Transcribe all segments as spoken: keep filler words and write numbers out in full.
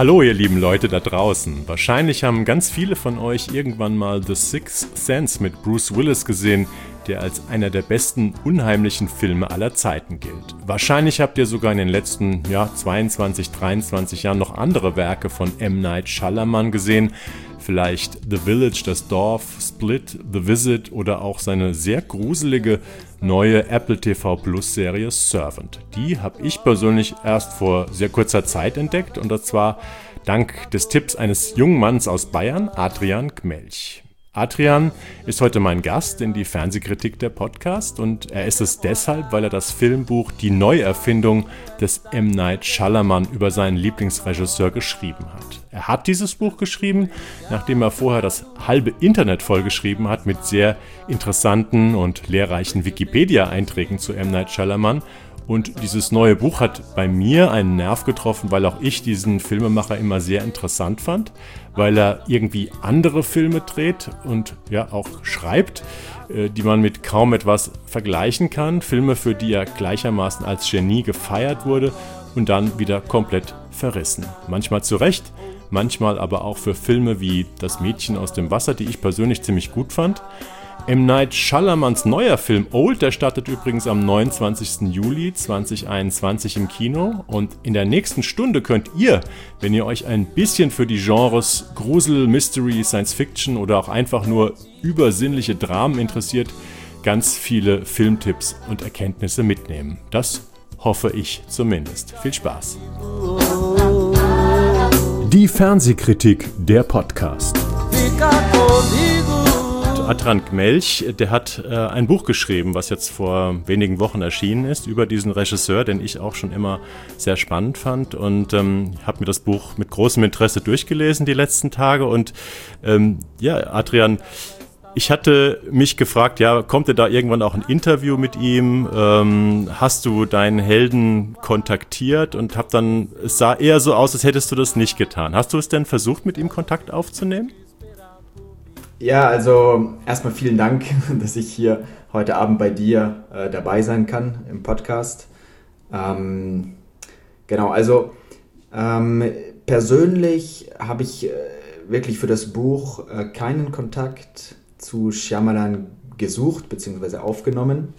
Hallo ihr lieben Leute da draußen. Wahrscheinlich haben ganz viele von euch irgendwann mal The Sixth Sense mit Bruce Willis gesehen, der als einer der besten unheimlichen Filme aller Zeiten gilt. Wahrscheinlich habt ihr sogar in den letzten ja, zweiundzwanzig, dreiundzwanzig Jahren noch andere Werke von M. Night Shyamalan gesehen. Vielleicht The Village, das Dorf, Split, The Visit oder auch seine sehr gruselige neue Apple T V Plus Serie Servant. Die habe ich persönlich erst vor sehr kurzer Zeit entdeckt und das zwar dank des Tipps eines jungen Mannes aus Bayern, Adrian Gmelch. Adrian ist heute mein Gast in die Fernsehkritik der Podcast und er ist es deshalb, weil er das Filmbuch Die Neuerfindung des M. Night Shyamalan über seinen Lieblingsregisseur geschrieben hat. Er hat dieses Buch geschrieben, nachdem er vorher das halbe Internet vollgeschrieben hat mit sehr interessanten und lehrreichen Wikipedia-Einträgen zu M. Night Shyamalan. Und dieses neue Buch hat bei mir einen Nerv getroffen, weil auch ich diesen Filmemacher immer sehr interessant fand, weil er irgendwie andere Filme dreht und ja auch schreibt, die man mit kaum etwas vergleichen kann. Filme, für die er gleichermaßen als Genie gefeiert wurde und dann wieder komplett verrissen. Manchmal zu Recht, manchmal aber auch für Filme wie Das Mädchen aus dem Wasser, die ich persönlich ziemlich gut fand. M. Night Shyamalans neuer Film Old, der startet übrigens am neunundzwanzigsten Juli zweitausendeinundzwanzig im Kino und in der nächsten Stunde könnt ihr, wenn ihr euch ein bisschen für die Genres Grusel, Mystery, Science Fiction oder auch einfach nur übersinnliche Dramen interessiert, ganz viele Filmtipps und Erkenntnisse mitnehmen. Das hoffe ich zumindest. Viel Spaß! Die Fernsehkritik der Podcast. Adrian Gmelch, der hat äh, ein Buch geschrieben, was jetzt vor wenigen Wochen erschienen ist, über diesen Regisseur, den ich auch schon immer sehr spannend fand und ähm, habe mir das Buch mit großem Interesse durchgelesen die letzten Tage und ähm, ja, Adrian, ich hatte mich gefragt, ja, kommt denn da irgendwann auch ein Interview mit ihm? Ähm, hast du deinen Helden kontaktiert und hab dann, es sah eher so aus, als hättest du das nicht getan. Hast du es denn versucht, mit ihm Kontakt aufzunehmen? Ja, also erstmal vielen Dank, dass ich hier heute Abend bei dir äh, dabei sein kann im Podcast. Ähm, genau, also ähm, persönlich habe ich äh, wirklich für das Buch äh, keinen Kontakt zu Shyamalan gesucht bzw. aufgenommen.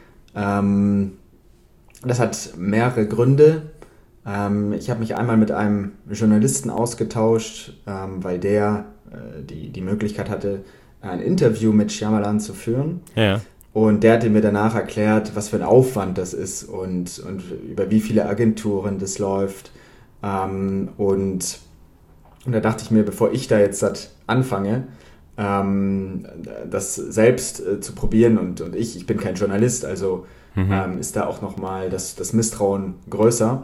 Ähm, das hat mehrere Gründe. Ähm, ich habe mich einmal mit einem Journalisten ausgetauscht, ähm, weil der Die, die Möglichkeit hatte, ein Interview mit Shyamalan zu führen. Ja. Und der hatte mir danach erklärt, was für ein Aufwand das ist und, und über wie viele Agenturen das läuft. Ähm, und, und da dachte ich mir, bevor ich da jetzt anfange, ähm, das selbst äh, zu probieren und, und ich, ich bin kein Journalist, also mhm. ähm, ist da auch nochmal das, das Misstrauen größer,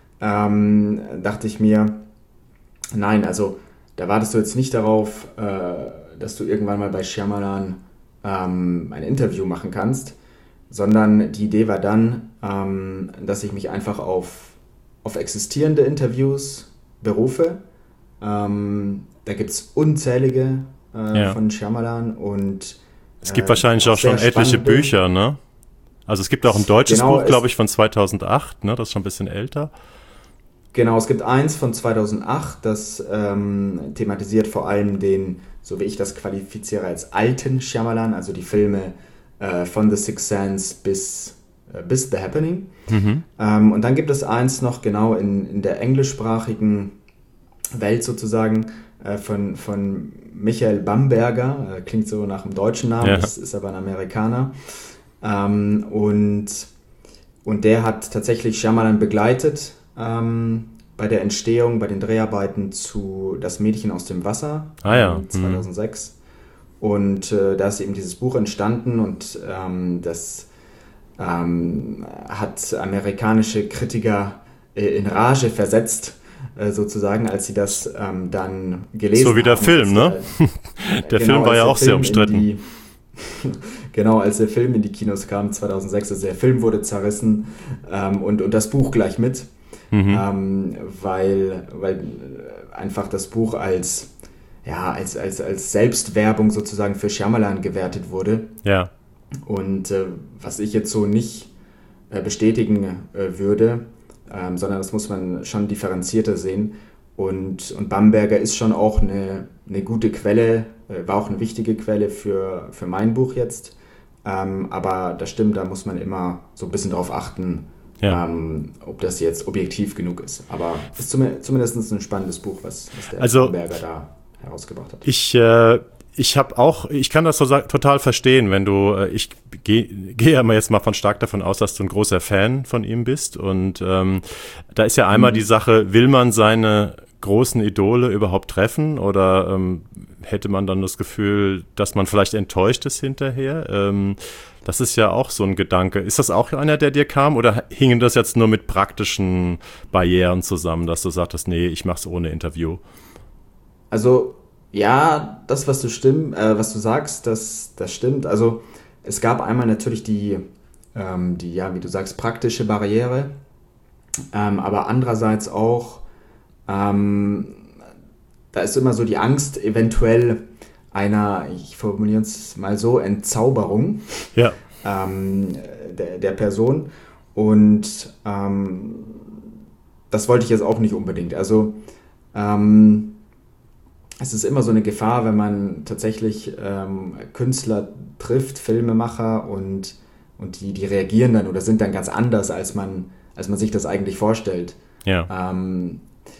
ähm, dachte ich mir, nein, also da wartest du jetzt nicht darauf, äh, dass du irgendwann mal bei Shyamalan ähm, ein Interview machen kannst, sondern die Idee war dann, ähm, dass ich mich einfach auf, auf existierende Interviews berufe. Ähm, da gibt es unzählige äh, ja. von Shyamalan und es gibt äh, wahrscheinlich auch, auch schon etliche Bücher, ne? Also es gibt auch ein deutsches genau, Buch, glaube ich, von zweitausendacht, ne? Das ist schon ein bisschen älter. Genau, es gibt eins von zweitausendacht, das ähm, thematisiert vor allem den, so wie ich das qualifiziere, als alten Shyamalan, also die Filme äh, von The Sixth Sense bis, äh, bis The Happening. Mhm. Ähm, und dann gibt es eins noch genau in, in der englischsprachigen Welt sozusagen äh, von, von Michael Bamberger, äh, klingt so nach einem deutschen Namen, ja. Das ist aber ein Amerikaner. Ähm, und, und der hat tatsächlich Shyamalan begleitet, Ähm, bei der Entstehung, bei den Dreharbeiten zu Das Mädchen aus dem Wasser ah, ja. zweitausendsechs. Mhm. Und äh, da ist eben dieses Buch entstanden und ähm, das ähm, hat amerikanische Kritiker äh, in Rage versetzt, äh, sozusagen, als sie das ähm, dann gelesen haben. So wie der haben. Film, ne? Der genau, Film war ja auch sehr umstritten. Die, genau, als der Film in die Kinos kam, zweitausendsechs, also der Film wurde zerrissen ähm, und, und das Buch gleich mit. Mhm. Ähm, weil, weil einfach das Buch als, ja, als, als, als Selbstwerbung sozusagen für Shyamalan gewertet wurde. Ja. Und äh, was ich jetzt so nicht äh, bestätigen äh, würde, ähm, sondern das muss man schon differenzierter sehen. Und, und Bamberger ist schon auch eine, eine gute Quelle, äh, war auch eine wichtige Quelle für, für mein Buch jetzt. Ähm, aber das stimmt, da muss man immer so ein bisschen drauf achten, ja. ähm, ob das jetzt objektiv genug ist. Aber es ist zum, zumindest ein spannendes Buch, was, was der also, Bamberger da herausgebracht hat. Ich, äh, ich habe auch, ich kann das so total verstehen, wenn du, äh, ich gehe geh ja jetzt mal von stark davon aus, dass du ein großer Fan von ihm bist. Und ähm, da ist ja einmal mhm. die Sache, will man seine großen Idole überhaupt treffen oder ähm, hätte man dann das Gefühl, dass man vielleicht enttäuscht ist hinterher? Ähm, das ist ja auch so ein Gedanke. Ist das auch einer, der dir kam oder hing das jetzt nur mit praktischen Barrieren zusammen, dass du sagtest, nee, ich mach's ohne Interview? Also ja, das, was du stimm, äh, was du sagst, das, das stimmt. Also es gab einmal natürlich die, ähm, die, ja, wie du sagst, praktische Barriere, ähm, aber andererseits auch Ähm, da ist immer so die Angst, eventuell einer, ich formuliere es mal so, Entzauberung ja. ähm, der, der Person. Und ähm, das wollte ich jetzt auch nicht unbedingt. Also ähm, es ist immer so eine Gefahr, wenn man tatsächlich ähm, Künstler trifft, Filmemacher und, und die, die reagieren dann oder sind dann ganz anders, als man, als man sich das eigentlich vorstellt. Ja. Ähm,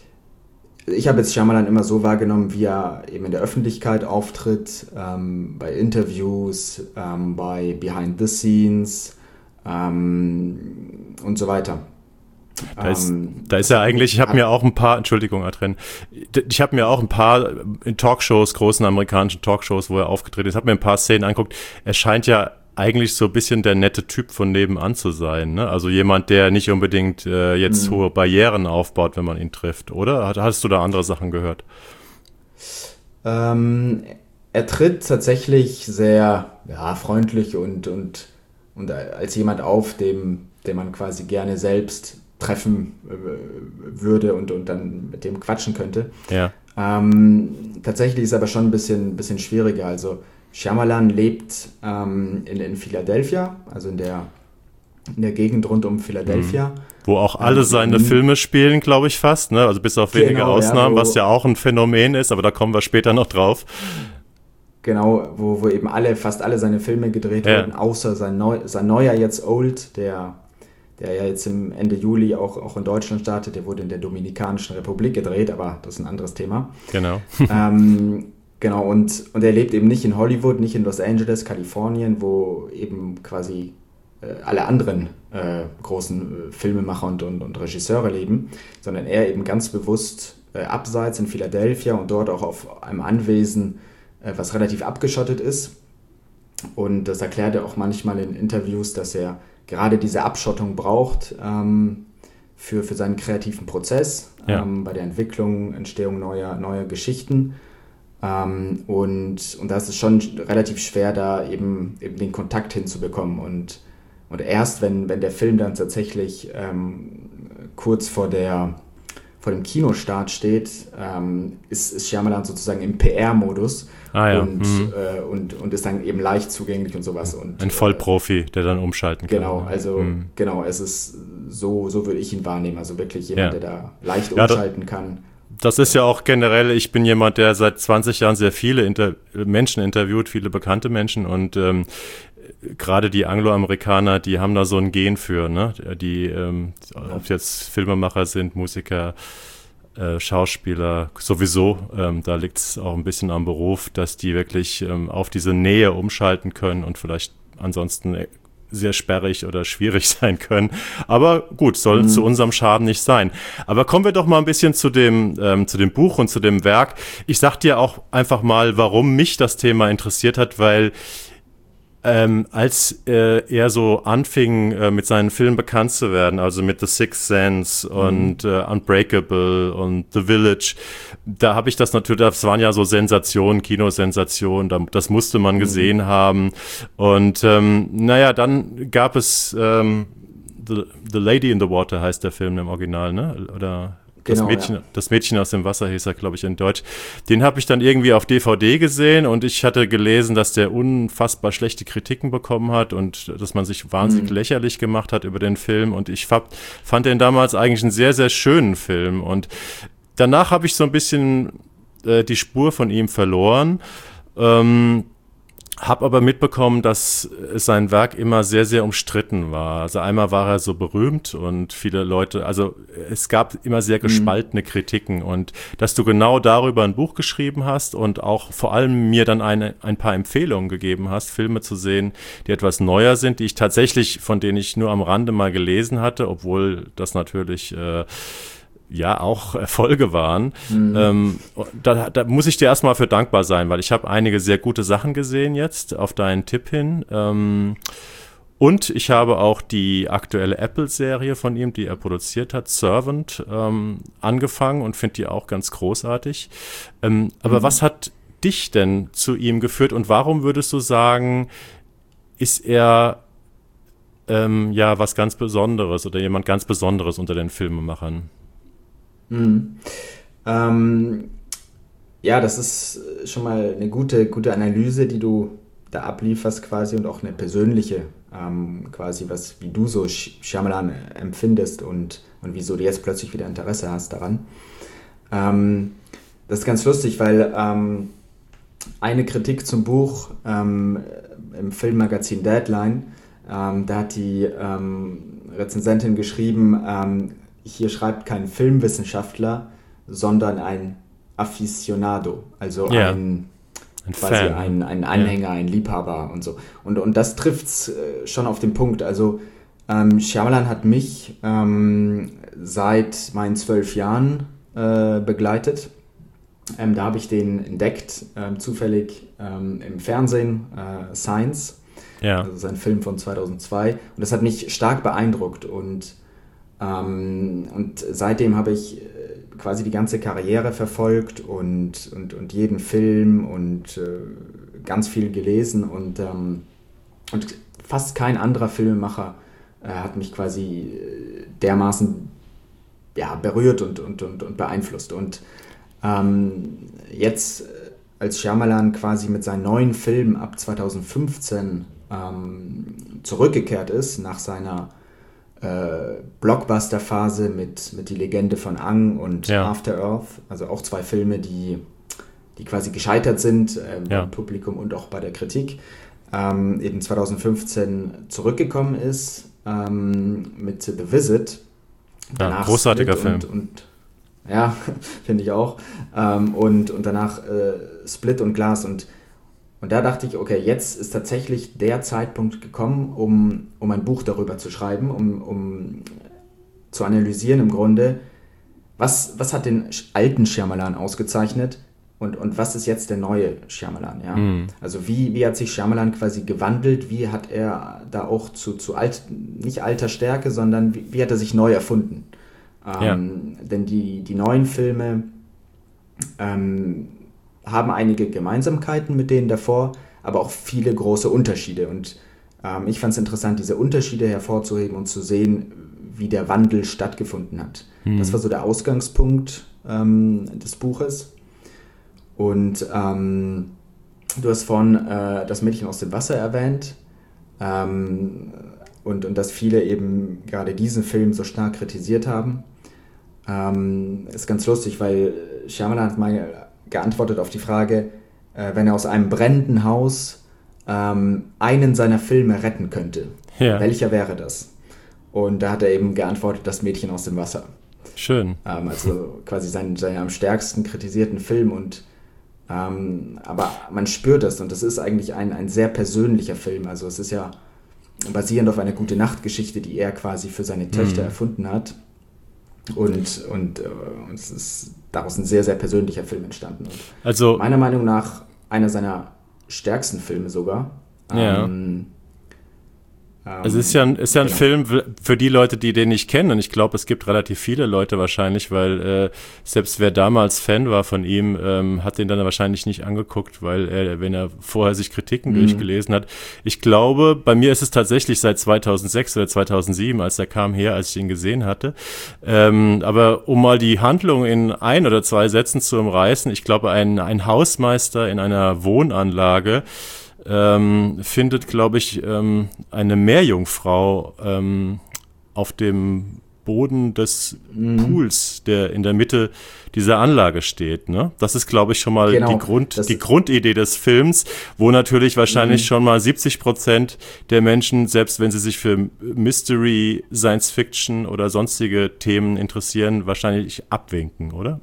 Ich habe jetzt Shyamalan immer so wahrgenommen, wie er eben in der Öffentlichkeit auftritt, ähm, bei Interviews, ähm, bei Behind the Scenes ähm, und so weiter. Da ist, ähm, da ist er eigentlich, ich habe mir auch ein paar, Entschuldigung, Adrian, ich habe mir auch ein paar in Talkshows, großen amerikanischen Talkshows, wo er aufgetreten ist, habe mir ein paar Szenen angeguckt. Er scheint ja eigentlich so ein bisschen der nette Typ von nebenan zu sein, ne? Also jemand, der nicht unbedingt äh, jetzt mhm. hohe Barrieren aufbaut, wenn man ihn trifft, oder? Hast du da andere Sachen gehört? Ähm, er tritt tatsächlich sehr ja, freundlich und, und, und als jemand auf, dem, den man quasi gerne selbst treffen äh, würde und, und dann mit dem quatschen könnte. Ja. Ähm, tatsächlich ist aber schon ein bisschen, bisschen schwieriger, also Shyamalan lebt ähm, in, in Philadelphia, also in der, in der Gegend rund um Philadelphia. Mhm. Wo auch alle ähm, seine mhm. Filme spielen, glaube ich fast, ne? Also bis auf wenige genau, Ausnahmen, ja, wo, was ja auch ein Phänomen ist, aber da kommen wir später noch drauf. Genau, wo, wo eben alle, fast alle seine Filme gedreht ja. wurden, außer sein, Neu, sein neuer jetzt Old, der, der ja jetzt im Ende Juli auch, auch in Deutschland startet, der wurde in der Dominikanischen Republik gedreht, aber das ist ein anderes Thema. Genau. ähm, Genau, und, und er lebt eben nicht in Hollywood, nicht in Los Angeles, Kalifornien, wo eben quasi äh, alle anderen äh, großen äh, Filmemacher und, und, und Regisseure leben, sondern er eben ganz bewusst äh, abseits in Philadelphia und dort auch auf einem Anwesen, äh, was relativ abgeschottet ist. Und das erklärt er auch manchmal in Interviews, dass er gerade diese Abschottung braucht ähm, für, für seinen kreativen Prozess, ja. ähm, bei der Entwicklung, Entstehung neuer, neuer Geschichten. Ähm, und, und da ist es schon relativ schwer, da eben, eben den Kontakt hinzubekommen. Und, und erst, wenn, wenn der Film dann tatsächlich ähm, kurz vor, der, vor dem Kinostart steht, ähm, ist, ist Shyamalan sozusagen im P R-Modus ah, ja. und, mhm. äh, und, und ist dann eben leicht zugänglich und sowas. Und, Ein Vollprofi, der dann umschalten kann. Genau, also mhm. genau, es ist so, so würde ich ihn wahrnehmen. Also wirklich jemand, ja. der da leicht umschalten ja, kann. Das ist ja auch generell, ich bin jemand, der seit zwanzig Jahren sehr viele Inter- Menschen interviewt, viele bekannte Menschen und ähm, gerade die Angloamerikaner, die haben da so ein Gen für, ne? Die, ähm, ja. ob jetzt Filmemacher sind, Musiker, äh, Schauspieler, sowieso, ähm, da liegt es auch ein bisschen am Beruf, dass die wirklich ähm, auf diese Nähe umschalten können und vielleicht ansonsten sehr sperrig oder schwierig sein können. Aber gut, soll mhm. zu unserem Schaden nicht sein. Aber kommen wir doch mal ein bisschen zu dem, ähm, zu dem Buch und zu dem Werk. Ich sag dir auch einfach mal, warum mich das Thema interessiert hat, weil ähm, als äh, er so anfing, äh, mit seinen Filmen bekannt zu werden, also mit The Sixth Sense mhm. und äh, Unbreakable und The Village, da habe ich das natürlich, das waren ja so Sensationen, Kinosensationen, da, das musste man mhm. gesehen haben. Und ähm, naja, dann gab es ähm, The, The Lady in the Water heißt der Film im Original, ne? Oder Das, genau, Mädchen, ja. das Mädchen aus dem Wasser hieß er, glaube ich, in Deutsch. Den habe ich dann irgendwie auf D V D gesehen und ich hatte gelesen, dass der unfassbar schlechte Kritiken bekommen hat und dass man sich wahnsinnig mhm. lächerlich gemacht hat über den Film. Und ich fand, fand den damals eigentlich einen sehr, sehr schönen Film. Und danach habe ich so ein bisschen äh, die Spur von ihm verloren. Ähm, Hab aber mitbekommen, dass sein Werk immer sehr, sehr umstritten war. Also einmal war er so berühmt und viele Leute, also es gab immer sehr gespaltene mhm. Kritiken und dass du genau darüber ein Buch geschrieben hast und auch vor allem mir dann eine, ein paar Empfehlungen gegeben hast, Filme zu sehen, die etwas neuer sind, die ich tatsächlich, von denen ich nur am Rande mal gelesen hatte, obwohl das natürlich äh, ja auch Erfolge waren. Mhm. Ähm, da, da muss ich dir erstmal für dankbar sein, weil ich habe einige sehr gute Sachen gesehen jetzt auf deinen Tipp hin. Ähm, und ich habe auch die aktuelle Apple-Serie von ihm, die er produziert hat, Servant, ähm, angefangen und finde die auch ganz großartig. Ähm, aber mhm. was hat dich denn zu ihm geführt und warum würdest du sagen, ist er ähm, ja was ganz Besonderes oder jemand ganz Besonderes unter den Filmemachern? Mhm. Ähm, ja, das ist schon mal eine gute, gute Analyse, die du da ablieferst quasi und auch eine persönliche, ähm, quasi was, wie du so Shyamalan empfindest und, und wieso du jetzt plötzlich wieder Interesse hast daran. Ähm, das ist ganz lustig, weil ähm, eine Kritik zum Buch ähm, im Filmmagazin Deadline, ähm, da hat die ähm, Rezensentin geschrieben, ähm, hier schreibt kein Filmwissenschaftler, sondern ein Aficionado, also yeah. ein, ein, quasi Fan. Ein, ein Anhänger, yeah. ein Liebhaber und so. Und, und das trifft es äh, schon auf den Punkt. Also ähm, Shyamalan hat mich ähm, seit meinen zwölf Jahren äh, begleitet. Ähm, da habe ich den entdeckt, ähm, zufällig ähm, im Fernsehen, äh, Science, yeah. also sein Film von zweitausendzwei. Und das hat mich stark beeindruckt und Ähm, und seitdem habe ich quasi die ganze Karriere verfolgt und, und, und jeden Film und äh, ganz viel gelesen und, ähm, und fast kein anderer Filmemacher äh, hat mich quasi dermaßen ja, berührt und, und, und, und beeinflusst. Und ähm, jetzt, als Shyamalan quasi mit seinen neuen Filmen ab zweitausendfünfzehn ähm, zurückgekehrt ist, nach seiner Äh, Blockbuster-Phase mit, mit Die Legende von Aang und ja. After Earth, also auch zwei Filme, die, die quasi gescheitert sind äh, ja. beim Publikum und auch bei der Kritik, ähm, eben zweitausendfünfzehn zurückgekommen ist ähm, mit The Visit. Ja, großartiger Film. Und, und, ja, finde ich auch. Ähm, und, und danach äh, Split und Glass und Und da dachte ich, okay, jetzt ist tatsächlich der Zeitpunkt gekommen, um, um ein Buch darüber zu schreiben, um, um zu analysieren im Grunde, was, was hat den alten Shyamalan ausgezeichnet und, und was ist jetzt der neue Shyamalan. Ja? Mhm. Also wie, wie hat sich Shyamalan quasi gewandelt, wie hat er da auch zu, zu alt, nicht alter Stärke, sondern wie, wie hat er sich neu erfunden. Ähm, ja. Denn die, die neuen Filme ähm, haben einige Gemeinsamkeiten mit denen davor, aber auch viele große Unterschiede. Und ähm, ich fand es interessant, diese Unterschiede hervorzuheben und zu sehen, wie der Wandel stattgefunden hat. Mhm. Das war so der Ausgangspunkt ähm, des Buches. Und ähm, du hast vorhin äh, das Mädchen aus dem Wasser erwähnt ähm, und, und dass viele eben gerade diesen Film so stark kritisiert haben. Ähm, ist ganz lustig, weil Shyamalan hat mal geantwortet auf die Frage, äh, wenn er aus einem brennenden Haus ähm, einen seiner Filme retten könnte, ja. welcher wäre das? Und da hat er eben geantwortet, das Mädchen aus dem Wasser. Schön. Ähm, also quasi seinen, seinen am stärksten kritisierten Film. Und ähm, aber man spürt das und das ist eigentlich ein, ein sehr persönlicher Film. Also es ist ja basierend auf einer Gute-Nacht-Geschichte, die er quasi für seine Töchter mhm. erfunden hat. Und, und, äh, und es ist daraus ein sehr, sehr persönlicher Film entstanden. Und also meiner Meinung nach einer seiner stärksten Filme sogar. Ja. Ähm, Es ist ja ein, ist ja ein genau. Film für die Leute, die den nicht kennen. Und ich glaube, es gibt relativ viele Leute wahrscheinlich, weil äh, selbst wer damals Fan war von ihm, ähm, hat den dann wahrscheinlich nicht angeguckt, weil er, wenn er vorher sich Kritiken mhm. durchgelesen hat. Ich glaube, bei mir ist es tatsächlich seit zweitausendsechs oder zweitausendsieben, als er kam her, als ich ihn gesehen hatte. Ähm, aber um mal die Handlung in ein oder zwei Sätzen zu umreißen, ich glaube, ein, ein Hausmeister in einer Wohnanlage Ähm, findet, glaube ich, ähm, eine Meerjungfrau ähm, auf dem Boden des mhm. Pools, der in der Mitte dieser Anlage steht. Ne? Das ist, glaube ich, schon mal genau, die, Grund, die Grundidee des Films, wo natürlich wahrscheinlich mhm. schon mal siebzig Prozent der Menschen, selbst wenn sie sich für Mystery, Science Fiction oder sonstige Themen interessieren, wahrscheinlich abwinken, oder?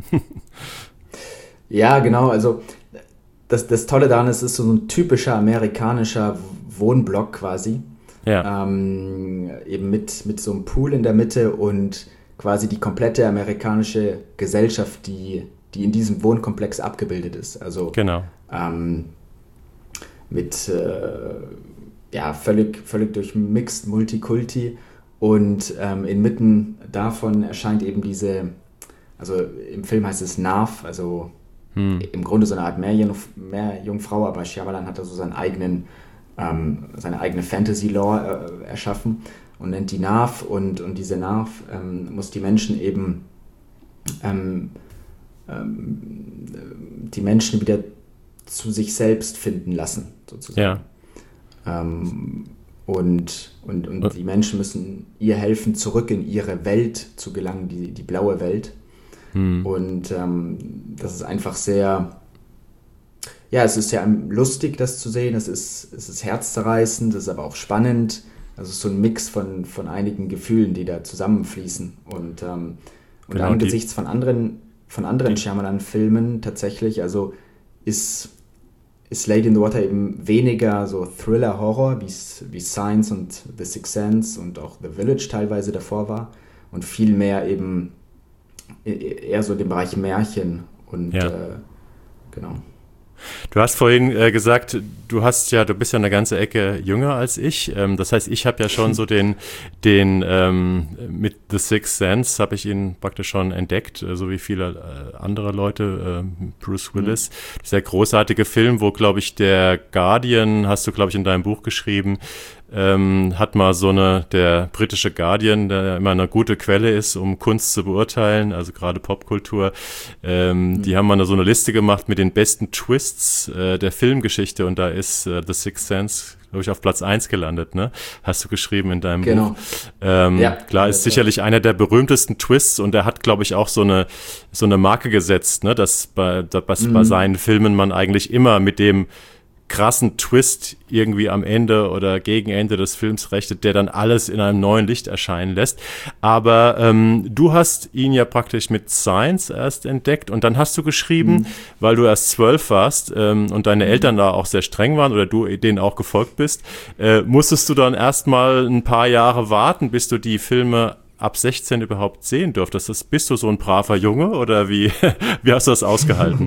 Ja, genau. Also das, das Tolle daran ist, es ist so ein typischer amerikanischer Wohnblock quasi. Ja. Ähm, eben mit, mit so einem Pool in der Mitte und quasi die komplette amerikanische Gesellschaft, die, die in diesem Wohnkomplex abgebildet ist. Also genau. ähm, mit äh, ja, völlig, völlig durchmixed Multikulti und ähm, inmitten davon erscheint eben diese, also im Film heißt es Narf, also hm. im Grunde so eine Art Meerjungf- Meerjungfrau, aber Shyamalan hat da so seinen eigenen Ähm, seine eigene Fantasy-Lore äh, erschaffen und nennt die Narf und, und diese Narf ähm, muss die Menschen eben ähm, ähm, die Menschen wieder zu sich selbst finden lassen, sozusagen. Ja. Ähm, und, und, und die Menschen müssen ihr helfen, zurück in ihre Welt zu gelangen, die, die blaue Welt. Hm. Und ähm, das ist einfach sehr... Ja, es ist ja lustig, das zu sehen, es ist, es ist herzzerreißend, es ist aber auch spannend. Also es ist so ein Mix von, von einigen Gefühlen, die da zusammenfließen. Und, ähm, und genau, angesichts von anderen, von anderen Shyamalan-Filmen tatsächlich, also ist, ist Lady in the Water eben weniger so Thriller-Horror, wie wie Signs und The Sixth Sense und auch The Village teilweise davor war. Und viel mehr eben eher so den Bereich Märchen und ja. äh, genau. Du hast vorhin äh, gesagt, du hast ja, du bist ja eine ganze Ecke jünger als ich. Ähm, das heißt, ich habe ja schon so den, den ähm, mit The Sixth Sense habe ich ihn praktisch schon entdeckt, äh, so wie viele äh, andere Leute. Äh, Bruce Willis, mhm. dieser großartige Film, wo, glaube ich, der Guardian, hast du, glaube ich, in deinem Buch geschrieben, Ähm, hat mal so eine, der britische Guardian, der immer eine gute Quelle ist, um Kunst zu beurteilen, also gerade Popkultur, ähm, mhm. die haben mal so eine Liste gemacht mit den besten Twists äh, der Filmgeschichte und da ist äh, The Sixth Sense, glaube ich, auf Platz eins gelandet, ne? Hast du geschrieben in deinem genau. Buch. Ähm, ja, klar, ist sicherlich einer der berühmtesten Twists und er hat, glaube ich, auch so eine, so eine Marke gesetzt, ne? Dass bei, dass mhm. bei seinen Filmen man eigentlich immer mit dem krassen Twist irgendwie am Ende oder gegen Ende des Films rechnet, der dann alles in einem neuen Licht erscheinen lässt. Aber ähm, du hast ihn ja praktisch mit Science erst entdeckt und dann hast du geschrieben, mhm. weil du erst zwölf warst ähm, und deine Eltern da auch sehr streng waren oder du denen auch gefolgt bist, äh, musstest du dann erstmal ein paar Jahre warten, bis du die Filme ab sechzehn überhaupt sehen durftest. Das, bist du so ein braver Junge oder wie, wie hast du das ausgehalten?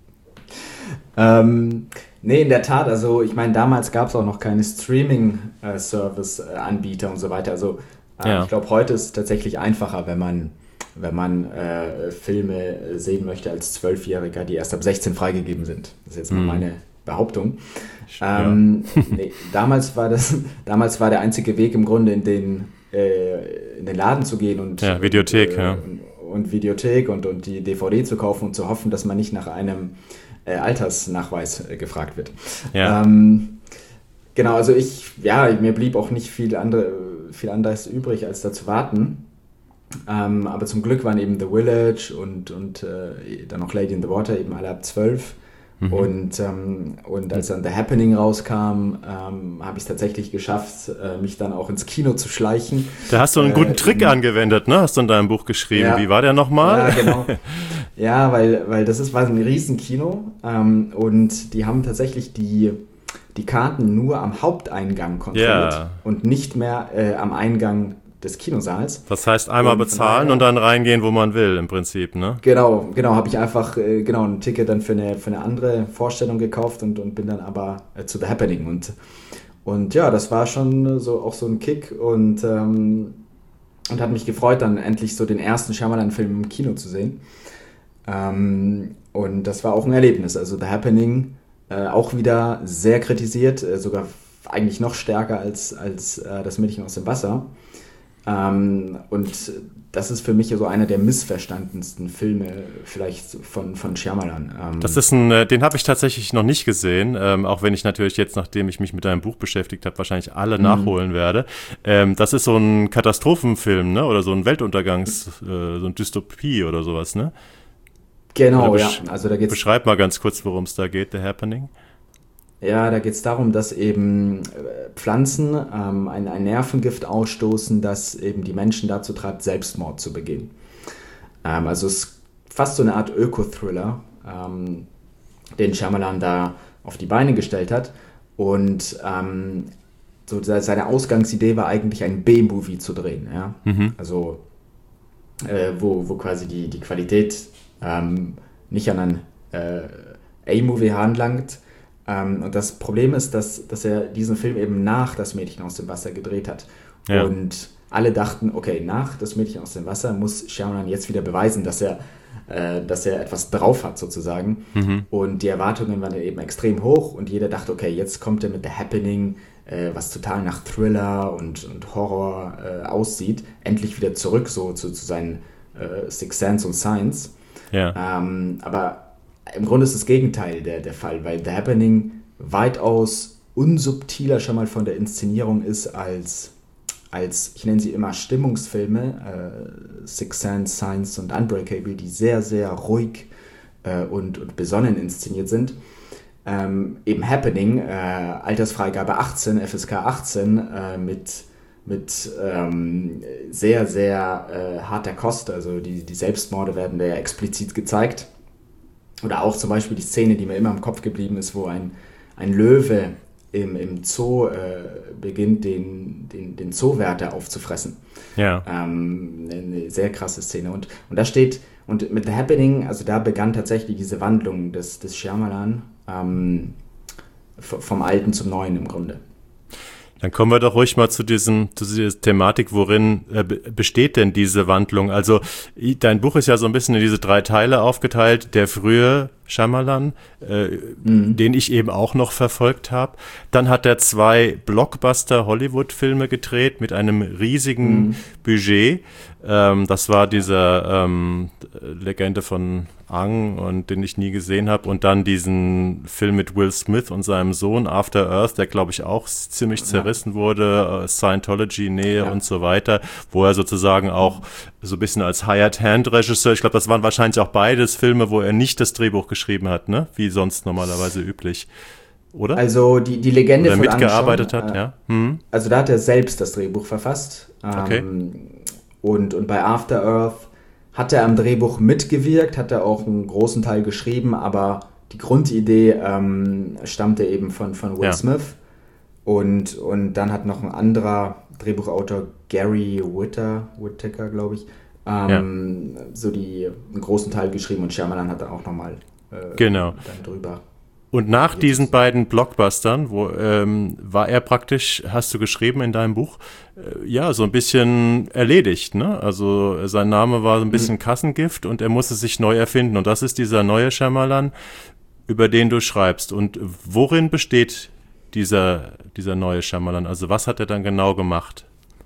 ähm Nee, in der Tat, also ich meine, damals gab es auch noch keine Streaming-Service-Anbieter und so weiter. Also äh, ja. ich glaube, heute ist es tatsächlich einfacher, wenn man, wenn man äh, Filme sehen möchte als Zwölfjähriger, die erst ab sechzehn freigegeben sind. Das ist jetzt mal mm. meine Behauptung. Ähm, ja. nee, damals war das, damals war der einzige Weg im Grunde in den, äh, in den Laden zu gehen und ja, Videothek, und, äh, ja. und, und Videothek und, und die D V D zu kaufen und zu hoffen, dass man nicht nach einem Äh, Altersnachweis äh, gefragt wird. Ja. Ähm, genau, also ich, ja, mir blieb auch nicht viel, andere, viel anderes übrig, als da zu warten. Ähm, aber zum Glück waren eben The Village und, und äh, dann noch Lady in the Water eben alle ab zwölf. Mhm. Und, ähm, und als dann The Happening rauskam, ähm, habe ich es tatsächlich geschafft, äh, mich dann auch ins Kino zu schleichen. Da hast du einen guten äh, Trick in, angewendet, ne? Hast du in deinem Buch geschrieben. Ja, wie war der nochmal? Ja, genau. Ja, weil, weil das ist, war ein Riesenkino ähm, und die haben tatsächlich die, die Karten nur am Haupteingang kontrolliert ja. und nicht mehr äh, am Eingang des Kinosaals. Das heißt, einmal und bezahlen daher, und dann reingehen, wo man will, im Prinzip, ne? Genau, genau, habe ich einfach äh, genau ein Ticket dann für eine, für eine andere Vorstellung gekauft und, und bin dann aber äh, zu The Happening und, und ja, das war schon so auch so ein Kick und, ähm, und hat mich gefreut, dann endlich so den ersten Shyamalan-Film im Kino zu sehen. Ähm, und das war auch ein Erlebnis, also The Happening äh, auch wieder sehr kritisiert, äh, sogar eigentlich noch stärker als, als äh, das Mädchen aus dem Wasser. Ähm, und das ist für mich so einer der missverstandensten Filme vielleicht von, von Shyamalan. Ähm, Das ist ein, den habe ich tatsächlich noch nicht gesehen, ähm, auch wenn ich natürlich jetzt, nachdem ich mich mit deinem Buch beschäftigt habe, wahrscheinlich alle mhm. nachholen werde. Ähm, das ist so ein Katastrophenfilm, ne? Oder so ein Weltuntergangs, äh, so ein Dystopie oder sowas, ne? Genau, besch- ja. Also da geht's, beschreib mal ganz kurz, worum es da geht, The Happening. Ja, da geht es darum, dass eben äh, Pflanzen ähm, ein, ein Nervengift ausstoßen, das eben die Menschen dazu treibt, Selbstmord zu begehen. Ähm, also es ist fast so eine Art Öko-Thriller, ähm, den Shyamalan da auf die Beine gestellt hat. Und ähm, so seine Ausgangsidee war eigentlich ein B-Movie zu drehen. Ja? Mhm. Also äh, wo, wo quasi die, die Qualität ähm, nicht an ein äh, A-Movie heranlangt. Ähm, und das Problem ist, dass, dass er diesen Film eben nach Das Mädchen aus dem Wasser gedreht hat. Ja. Und alle dachten, okay, nach Das Mädchen aus dem Wasser muss Shyamalan jetzt wieder beweisen, dass er, äh, dass er etwas drauf hat sozusagen. Mhm. Und die Erwartungen waren eben extrem hoch und jeder dachte, okay, jetzt kommt er mit The Happening, äh, was total nach Thriller und, und Horror äh, aussieht, endlich wieder zurück so zu, zu seinen äh, Sixth Sense und Science. Ja. Ähm, aber im Grunde ist das Gegenteil der, der Fall, weil The Happening weitaus unsubtiler schon mal von der Inszenierung ist als, als ich nenne sie immer Stimmungsfilme, äh, Sixth Sense, Science und Unbreakable, die sehr, sehr ruhig äh, und, und besonnen inszeniert sind. Ähm, eben Happening, äh, Altersfreigabe achtzehn, F S K achtzehn, äh, mit, mit ähm, sehr, sehr äh, harter Kost, also die, die Selbstmorde werden da ja explizit gezeigt. Oder auch zum Beispiel die Szene, die mir immer im Kopf geblieben ist, wo ein, ein Löwe im, im Zoo äh, beginnt, den, den, den Zoowärter aufzufressen. Ja. Ähm, eine sehr krasse Szene. Und, und da steht, und mit The Happening, also da begann tatsächlich diese Wandlung des, des Shyamalan ähm, vom Alten zum Neuen im Grunde. Dann kommen wir doch ruhig mal zu diesem, zu dieser Thematik, worin äh, besteht denn diese Wandlung? Also dein Buch ist ja so ein bisschen in diese drei Teile aufgeteilt. Der frühe Shyamalan, äh, mhm. den ich eben auch noch verfolgt habe. Dann hat er zwei Blockbuster-Hollywood-Filme gedreht mit einem riesigen mhm. Budget. Ähm, das war dieser ähm, Legende von Ang, und den ich nie gesehen habe. Und dann diesen Film mit Will Smith und seinem Sohn After Earth, der, glaube ich, auch ziemlich zerrissen ja. wurde, äh, Scientology-Nähe ja. und so weiter, wo er sozusagen auch so ein bisschen als Hired-Hand-Regisseur, ich glaube, das waren wahrscheinlich auch beides Filme, wo er nicht das Drehbuch geschrieben hat, ne? Wie sonst normalerweise üblich, oder? Also die, die Legende oder von mitgearbeitet Ang schon, hat, äh, ja. Hm. Also da hat er selbst das Drehbuch verfasst. Ähm, okay. Und, und bei After Earth hat er am Drehbuch mitgewirkt, hat er auch einen großen Teil geschrieben, aber die Grundidee ähm, stammte eben von, von Will ja. Smith. Und, und dann hat noch ein anderer Drehbuchautor, Gary Whitta, Whittaker, glaube ich, ähm, ja. so die, einen großen Teil geschrieben, und Shyamalan hat da auch nochmal äh, genau. dann drüber. Und nach diesen beiden Blockbustern, wo ähm, war er praktisch, hast du geschrieben in deinem Buch, äh, ja, so ein bisschen erledigt, ne? Also sein Name war so ein bisschen mhm. Kassengift und er musste sich neu erfinden. Und das ist dieser neue Shyamalan, über den du schreibst. Und worin besteht dieser, dieser neue Shyamalan? Also was hat er dann genau gemacht?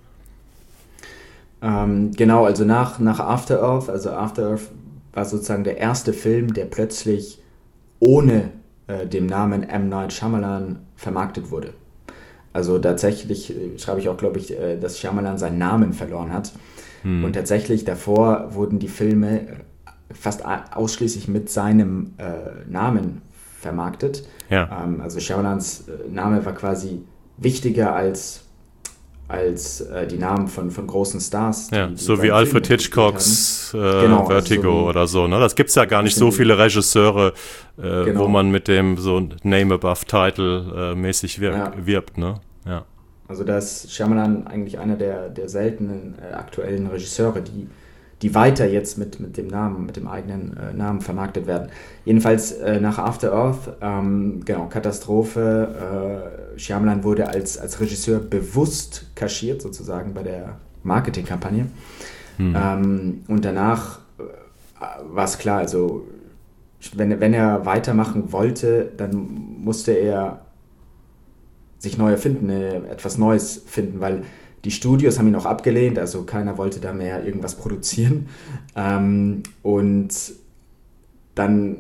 Ähm, genau, also nach, nach After Earth, also After Earth war sozusagen der erste Film, der plötzlich ohne dem Namen M. Night Shyamalan vermarktet wurde. Also tatsächlich schreibe ich auch, glaube ich, dass Shyamalan seinen Namen verloren hat. Hm. Und tatsächlich davor wurden die Filme fast ausschließlich mit seinem äh, Namen vermarktet. Ja. Ähm, also Shyamalans Name war quasi wichtiger als als äh, die Namen von, von großen Stars. Ja, die, die so wie Alfred Hitchcocks äh, genau, Vertigo also so oder so. Ne? Das gibt es ja gar nicht so viele Regisseure, äh, genau. wo man mit dem so Name above Title äh, mäßig wirkt, ja. wirbt. Ne? Ja. Also da ist Shyamalan eigentlich einer der, der seltenen äh, aktuellen Regisseure, die, die weiter jetzt mit, mit dem Namen, mit dem eigenen äh, Namen vermarktet werden. Jedenfalls äh, nach After Earth, ähm, genau, Katastrophe, äh, Shyamalan wurde als, als Regisseur bewusst kaschiert, sozusagen bei der Marketingkampagne. Mhm. Ähm, und danach äh, war es klar, also wenn, wenn er weitermachen wollte, dann musste er sich neu erfinden, äh, etwas Neues finden, weil die Studios haben ihn auch abgelehnt, also keiner wollte da mehr irgendwas produzieren. Ähm, und dann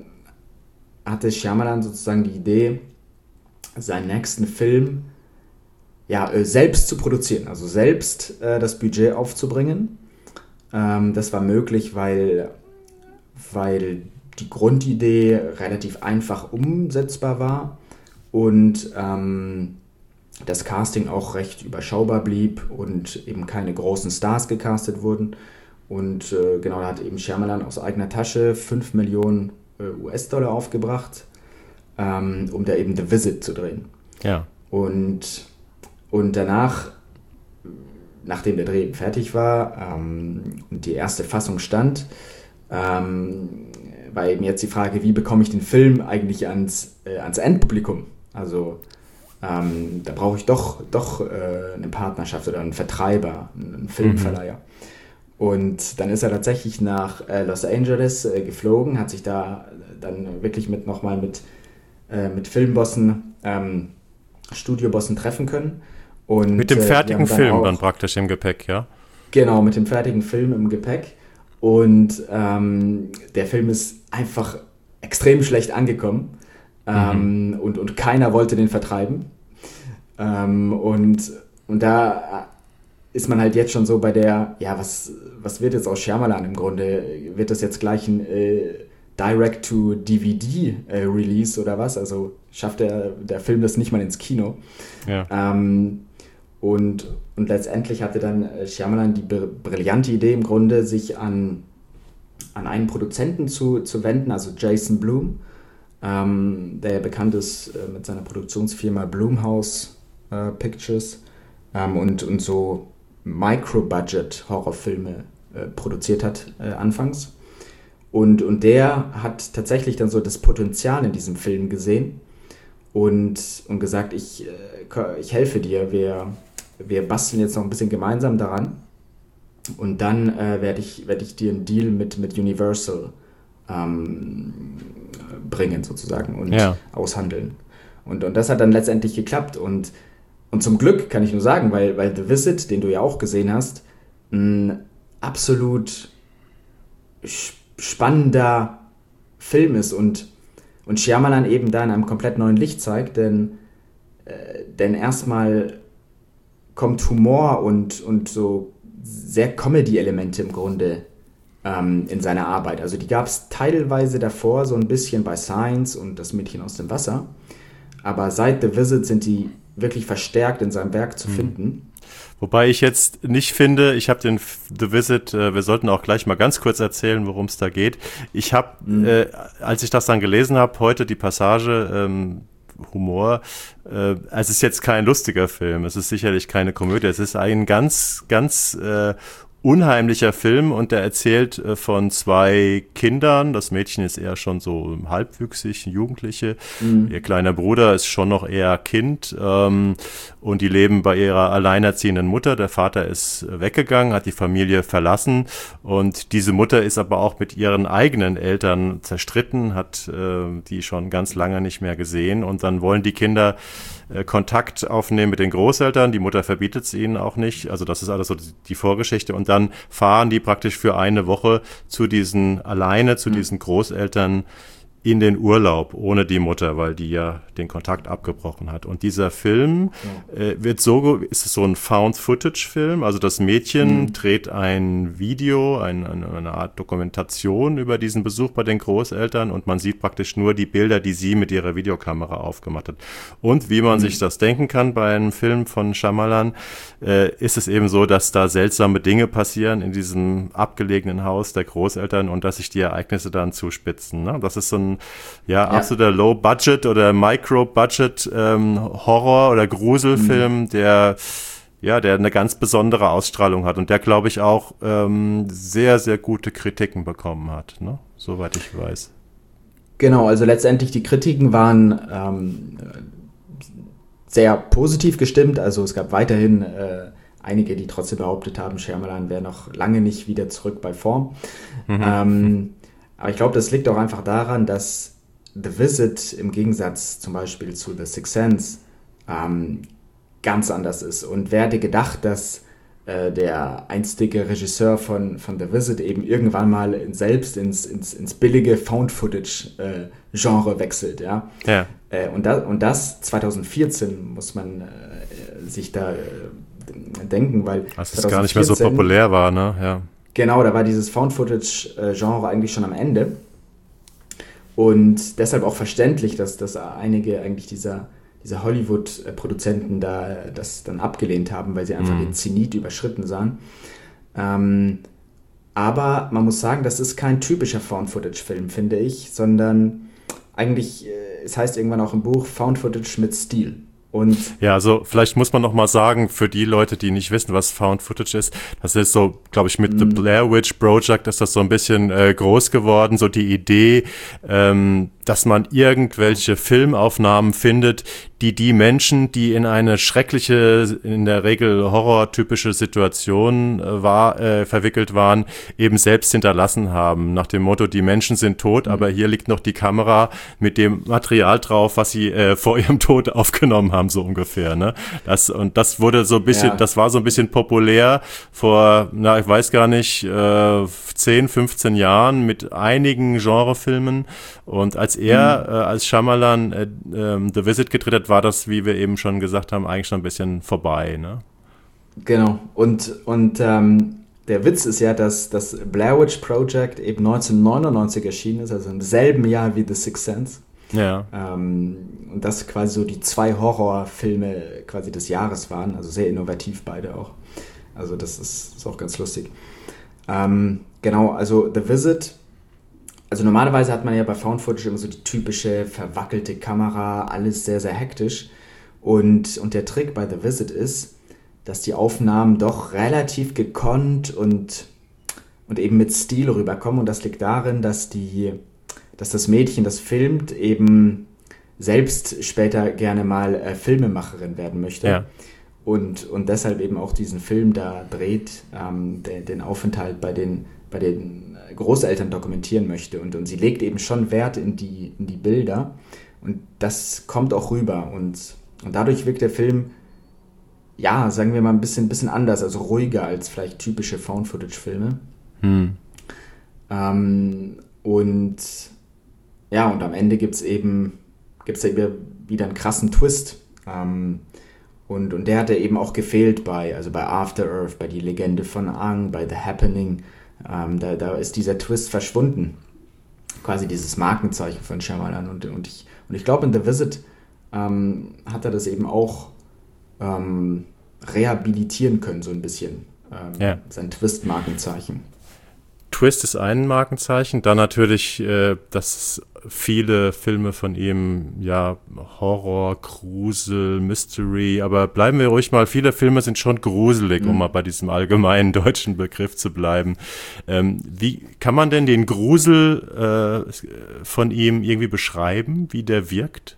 hatte Shyamalan sozusagen die Idee, seinen nächsten Film ja, äh, selbst zu produzieren, also selbst äh, das Budget aufzubringen. Ähm, das war möglich, weil, weil die Grundidee relativ einfach umsetzbar war und ähm, das Casting auch recht überschaubar blieb und eben keine großen Stars gecastet wurden. Und äh, genau, da hat eben Shyamalan aus eigener Tasche fünf Millionen äh, U S-Dollar aufgebracht, ähm, um da eben The Visit zu drehen. Ja. Und, und danach, nachdem der Dreh eben fertig war ähm, und die erste Fassung stand, ähm, war eben jetzt die Frage, wie bekomme ich den Film eigentlich ans, äh, ans Endpublikum? Also ähm, da brauche ich doch, doch äh, eine Partnerschaft oder einen Vertreiber, einen Filmverleiher. Mhm. Und dann ist er tatsächlich nach äh, Los Angeles äh, geflogen, hat sich da dann wirklich mit nochmal mit, äh, mit Filmbossen, ähm, Studiobossen treffen können. Und, mit dem fertigen äh, dann Film auch, dann praktisch im Gepäck, ja? Genau, mit dem fertigen Film im Gepäck. Und ähm, der Film ist einfach extrem schlecht angekommen. Ähm, mhm. und, und keiner wollte den vertreiben. Ähm, und, und da ist man halt jetzt schon so bei der, ja, was, was wird jetzt aus Shyamalan im Grunde? Wird das jetzt gleich ein äh, Direct-to-D V D-Release äh, oder was? Also schafft der, der Film das nicht mal ins Kino. Ja. Ähm, und, und letztendlich hatte dann Shyamalan die br- brillante Idee im Grunde, sich an, an einen Produzenten zu, zu wenden, also Jason Blum, ähm, der bekannt ist äh, mit seiner Produktionsfirma Blumhouse äh, Pictures ähm, und, und so Micro-Budget-Horrorfilme äh, produziert hat äh, anfangs. Und, und der hat tatsächlich dann so das Potenzial in diesem Film gesehen und, und gesagt, ich, äh, ich helfe dir, wir, wir basteln jetzt noch ein bisschen gemeinsam daran und dann äh, werde ich, werd ich dir einen Deal mit, mit Universal ähm, bringen sozusagen und ja. aushandeln. Und, und das hat dann letztendlich geklappt und Und zum Glück kann ich nur sagen, weil, weil The Visit, den du ja auch gesehen hast, ein absolut spannender Film ist und, und Shyamalan eben da in einem komplett neuen Licht zeigt, denn, äh, denn erstmal kommt Humor und, und so sehr Comedy-Elemente im Grunde ähm, in seiner Arbeit. Also die gab es teilweise davor so ein bisschen bei Signs und Das Mädchen aus dem Wasser, aber seit The Visit sind die wirklich verstärkt in seinem Werk zu finden. Wobei ich jetzt nicht finde, ich habe den The Visit, äh, wir sollten auch gleich mal ganz kurz erzählen, worum es da geht. Ich habe, mhm. äh, als ich das dann gelesen habe, heute die Passage ähm, Humor, äh, es ist jetzt kein lustiger Film, es ist sicherlich keine Komödie, es ist ein ganz, ganz äh, unheimlicher Film und der erzählt äh, von zwei Kindern. Das Mädchen ist eher schon so halbwüchsig, Jugendliche. Mhm. Ihr kleiner Bruder ist schon noch eher Kind ähm, und die leben bei ihrer alleinerziehenden Mutter. Der Vater ist weggegangen, hat die Familie verlassen und diese Mutter ist aber auch mit ihren eigenen Eltern zerstritten, hat äh, die schon ganz lange nicht mehr gesehen und dann wollen die Kinder äh, Kontakt aufnehmen mit den Großeltern. Die Mutter verbietet es ihnen auch nicht. Also das ist alles so die Vorgeschichte und dann fahren die praktisch für eine Woche zu diesen, alleine zu diesen Großeltern in den Urlaub, ohne die Mutter, weil die ja den Kontakt abgebrochen hat. Und dieser Film ja. äh, wird so, ist es so ein Found-Footage-Film, also das Mädchen mhm. dreht ein Video, ein, eine, eine Art Dokumentation über diesen Besuch bei den Großeltern und man sieht praktisch nur die Bilder, die sie mit ihrer Videokamera aufgemacht hat. Und wie man mhm. sich das denken kann bei einem Film von Shyamalan, äh, ist es eben so, dass da seltsame Dinge passieren in diesem abgelegenen Haus der Großeltern und dass sich die Ereignisse dann zuspitzen. Ne? Das ist so ein Ja, ja, absoluter Low-Budget oder Micro-Budget ähm, Horror- oder Gruselfilm, mhm. der ja, der eine ganz besondere Ausstrahlung hat und der, glaube ich, auch ähm, sehr, sehr gute Kritiken bekommen hat, ne? Soweit ich weiß. Genau, also letztendlich die Kritiken waren ähm, sehr positiv gestimmt, also es gab weiterhin äh, einige, die trotzdem behauptet haben, Shyamalan wäre noch lange nicht wieder zurück bei Form. Mhm. Ähm, Aber ich glaube, das liegt auch einfach daran, dass The Visit im Gegensatz zum Beispiel zu The Sixth Sense ähm, ganz anders ist. Und wer hätte gedacht, dass, äh, der einstige Regisseur von, von The Visit eben irgendwann mal in, selbst ins, ins, ins billige Found-Footage-Genre äh, wechselt. Ja? Ja. Äh, und, da, und das zwanzig vierzehn muss man äh, sich da äh, denken, weil als es gar nicht mehr so populär war, ne? Ja. Genau, da war dieses Found-Footage-Genre eigentlich schon am Ende. Und deshalb auch verständlich, dass, dass einige eigentlich dieser, dieser Hollywood-Produzenten da das dann abgelehnt haben, weil sie einfach mm. den Zenit überschritten sahen. Ähm, aber man muss sagen, das ist kein typischer Found-Footage-Film, finde ich, sondern eigentlich, äh, es heißt irgendwann auch im Buch, Found-Footage mit Stil. Und ja, also vielleicht muss man noch mal sagen, für die Leute, die nicht wissen, was Found Footage ist, das ist so, glaube ich, mit mm. The Blair Witch Project ist das so ein bisschen äh, groß geworden, so die Idee, ähm, dass man irgendwelche Filmaufnahmen findet, die die Menschen, die in eine schreckliche, in der Regel horrortypische Situation äh, war, äh, verwickelt waren, eben selbst hinterlassen haben. Nach dem Motto, die Menschen sind tot, mhm. aber hier liegt noch die Kamera mit dem Material drauf, was sie äh, vor ihrem Tod aufgenommen haben, so ungefähr. Ne? Das, und das wurde so ein bisschen, ja. das war so ein bisschen populär vor, na, ich weiß gar nicht, äh, zehn, fünfzehn Jahren mit einigen Genrefilmen. Und als er, mhm. äh, als Shyamalan äh, äh, The Visit gedreht hat, war das, wie wir eben schon gesagt haben, eigentlich schon ein bisschen vorbei, ne? Genau. Und, und ähm, der Witz ist ja, dass das Blair Witch Project eben neunzehnhundertneunundneunzig erschienen ist, also im selben Jahr wie The Sixth Sense. Ja. Ähm, und das quasi so die zwei Horrorfilme quasi des Jahres waren, also sehr innovativ beide auch. Also das ist, ist auch ganz lustig. Ähm, genau, also The Visit. Also normalerweise hat man ja bei Found Footage immer so die typische verwackelte Kamera, alles sehr, sehr hektisch. Und, und der Trick bei The Visit ist, dass die Aufnahmen doch relativ gekonnt und, und eben mit Stil rüberkommen. Und das liegt darin, dass, die, dass das Mädchen, das filmt, eben selbst später gerne mal äh, Filmemacherin werden möchte. Ja. Und, und deshalb eben auch diesen Film da dreht, ähm, den, den Aufenthalt bei den, bei den Großeltern dokumentieren möchte. Und, und sie legt eben schon Wert in die, in die Bilder. Und das kommt auch rüber. Und, und dadurch wirkt der Film, ja, sagen wir mal, ein bisschen, bisschen anders, also ruhiger als vielleicht typische Found-Footage-Filme. Hm. Ähm, und ja, und am Ende gibt es eben, gibt's eben wieder einen krassen Twist. Ähm, und, und der hat ja eben auch gefehlt bei, also bei After Earth, bei Die Legende von Aang, bei The Happening. Ähm, da, da ist dieser Twist verschwunden. Quasi dieses Markenzeichen von Shyamalan. Und, und ich, und ich glaube, in The Visit ähm, hat er das eben auch ähm, rehabilitieren können, so ein bisschen. Ähm, ja. Sein Twist-Markenzeichen. Twist ist ein Markenzeichen, dann natürlich, äh, dass viele Filme von ihm, ja, Horror, Grusel, Mystery, aber bleiben wir ruhig mal, viele Filme sind schon gruselig, mhm. um mal bei diesem allgemeinen deutschen Begriff zu bleiben. Ähm, wie kann man denn den Grusel äh, von ihm irgendwie beschreiben, wie der wirkt?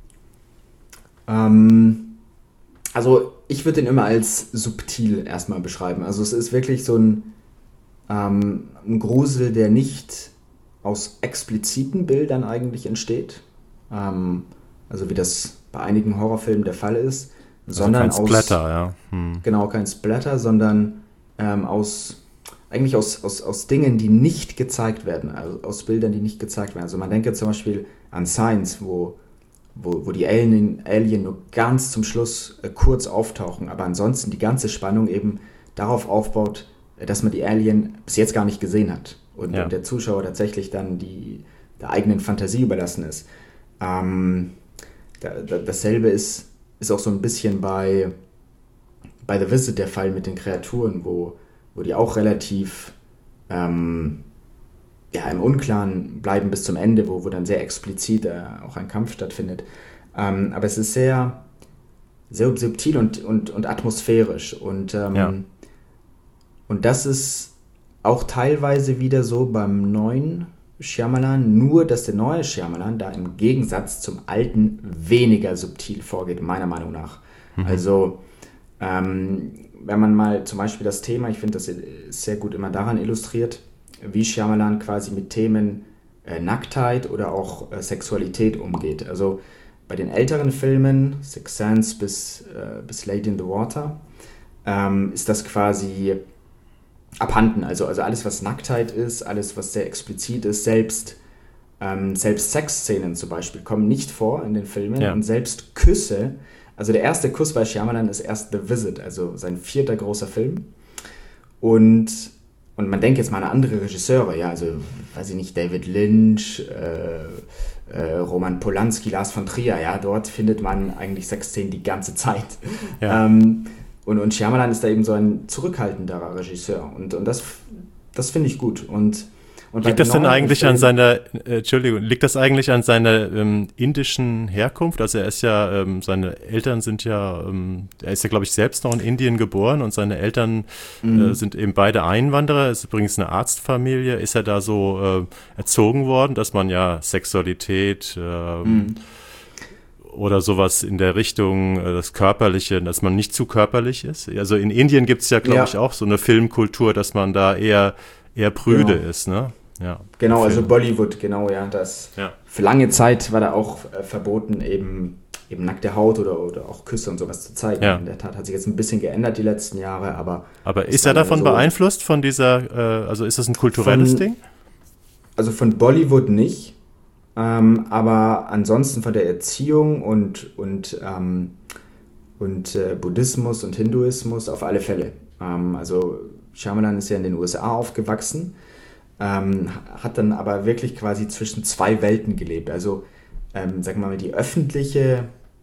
Ähm, also ich würde den immer als subtil erstmal beschreiben. Also es ist wirklich so ein Ähm, ein Grusel, der nicht aus expliziten Bildern eigentlich entsteht, ähm, also wie das bei einigen Horrorfilmen der Fall ist, also sondern kein aus Splatter, ja. Hm. Genau, kein Splatter, sondern ähm, aus eigentlich aus, aus, aus Dingen, die nicht gezeigt werden, also aus Bildern, die nicht gezeigt werden. Also man denke zum Beispiel an Signs, wo, wo, wo die Alien, Alien nur ganz zum Schluss äh, kurz auftauchen, aber ansonsten die ganze Spannung eben darauf aufbaut, dass man die Alien bis jetzt gar nicht gesehen hat und, ja. und der Zuschauer tatsächlich dann die, der eigenen Fantasie überlassen ist. Ähm, da, da, dasselbe ist, ist auch so ein bisschen bei, bei The Visit der Fall mit den Kreaturen, wo, wo die auch relativ ähm, ja, im Unklaren bleiben bis zum Ende, wo, wo dann sehr explizit äh, auch ein Kampf stattfindet. Ähm, aber es ist sehr, sehr subtil und, und, und atmosphärisch und ähm, ja. Und das ist auch teilweise wieder so beim neuen Shyamalan, nur dass der neue Shyamalan da im Gegensatz zum alten weniger subtil vorgeht, meiner Meinung nach. Mhm. Also, ähm, wenn man mal zum Beispiel das Thema, ich finde das sehr gut immer daran illustriert, wie Shyamalan quasi mit Themen äh, Nacktheit oder auch äh, Sexualität umgeht. Also bei den älteren Filmen, Sixth Sense bis, äh, bis Lady in the Water, ähm, ist das quasi abhanden. Also, also alles, was Nacktheit ist, alles, was sehr explizit ist, selbst, ähm, selbst Sexszenen zum Beispiel kommen nicht vor in den Filmen Ja. und selbst Küsse. Also der erste Kuss bei Shyamalan ist erst The Visit, also sein vierter großer Film. Und, und man denkt jetzt mal an andere Regisseure, ja, also, weiß ich nicht, David Lynch, äh, äh, Roman Polanski, Lars von Trier, ja, dort findet man eigentlich Sexszenen die ganze Zeit. Ja. Ähm, und, und Shyamalan ist da eben so ein zurückhaltenderer Regisseur und, und das, das finde ich gut. Und, und liegt das denn eigentlich an seiner, äh, Entschuldigung, liegt das eigentlich an seiner ähm, indischen Herkunft? Also er ist ja, ähm, seine Eltern sind ja, ähm, er ist ja, glaube ich, selbst noch in Indien geboren und seine Eltern Mhm. äh, sind eben beide Einwanderer, ist übrigens eine Arztfamilie. Ist er da so äh, erzogen worden, dass man ja Sexualität ähm, Mhm. oder sowas in der Richtung, äh, das Körperliche, dass man nicht zu körperlich ist? Also in Indien gibt es ja, glaube Ja. ich, auch so eine Filmkultur, dass man da eher, eher prüde Genau. ist, ne? Ja, Genau, also Film. Bollywood, genau, ja. Das, Ja. Für lange Zeit war da auch äh, verboten, eben, eben nackte Haut oder, oder auch Küsse und sowas zu zeigen. Ja. In der Tat hat sich jetzt ein bisschen geändert die letzten Jahre, aber... Aber es ist war er davon so- beeinflusst, von dieser, äh, also ist das ein kulturelles Von- Ding? Also von Bollywood nicht, ähm, aber ansonsten von der Erziehung und, und, ähm, und äh, Buddhismus und Hinduismus auf alle Fälle. Ähm, also Shyamalan ist ja in den U S A aufgewachsen, ähm, hat dann aber wirklich quasi zwischen zwei Welten gelebt. Also, ähm, sagen wir mal, die öffentliche,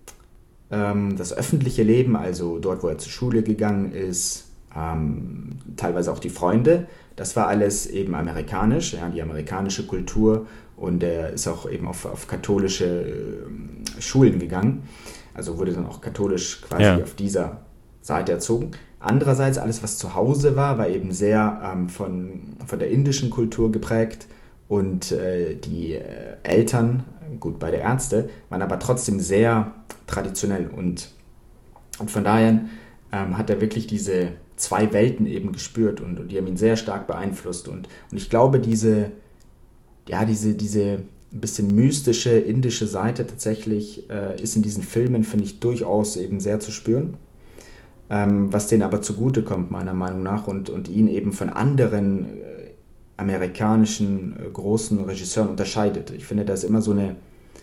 ähm, das öffentliche Leben, also dort, wo er zur Schule gegangen ist, ähm, teilweise auch die Freunde, das war alles eben amerikanisch, ja, die amerikanische Kultur, und er ist auch eben auf, auf katholische äh, Schulen gegangen, also wurde dann auch katholisch quasi Ja. auf dieser Seite erzogen. Andererseits, alles, was zu Hause war, war eben sehr ähm, von, von der indischen Kultur geprägt, und äh, die äh, Eltern, gut, beide Ärzte, waren aber trotzdem sehr traditionell, und, und von daher ähm, hat er wirklich diese zwei Welten eben gespürt, und, und die haben ihn sehr stark beeinflusst, und, und ich glaube, diese, ja, diese, diese ein bisschen mystische indische Seite tatsächlich äh, ist in diesen Filmen, finde ich, durchaus eben sehr zu spüren. Ähm, was denen aber zugutekommt, meiner Meinung nach, und, und ihn eben von anderen äh, amerikanischen äh, großen Regisseuren unterscheidet. Ich finde, da ist immer so eine,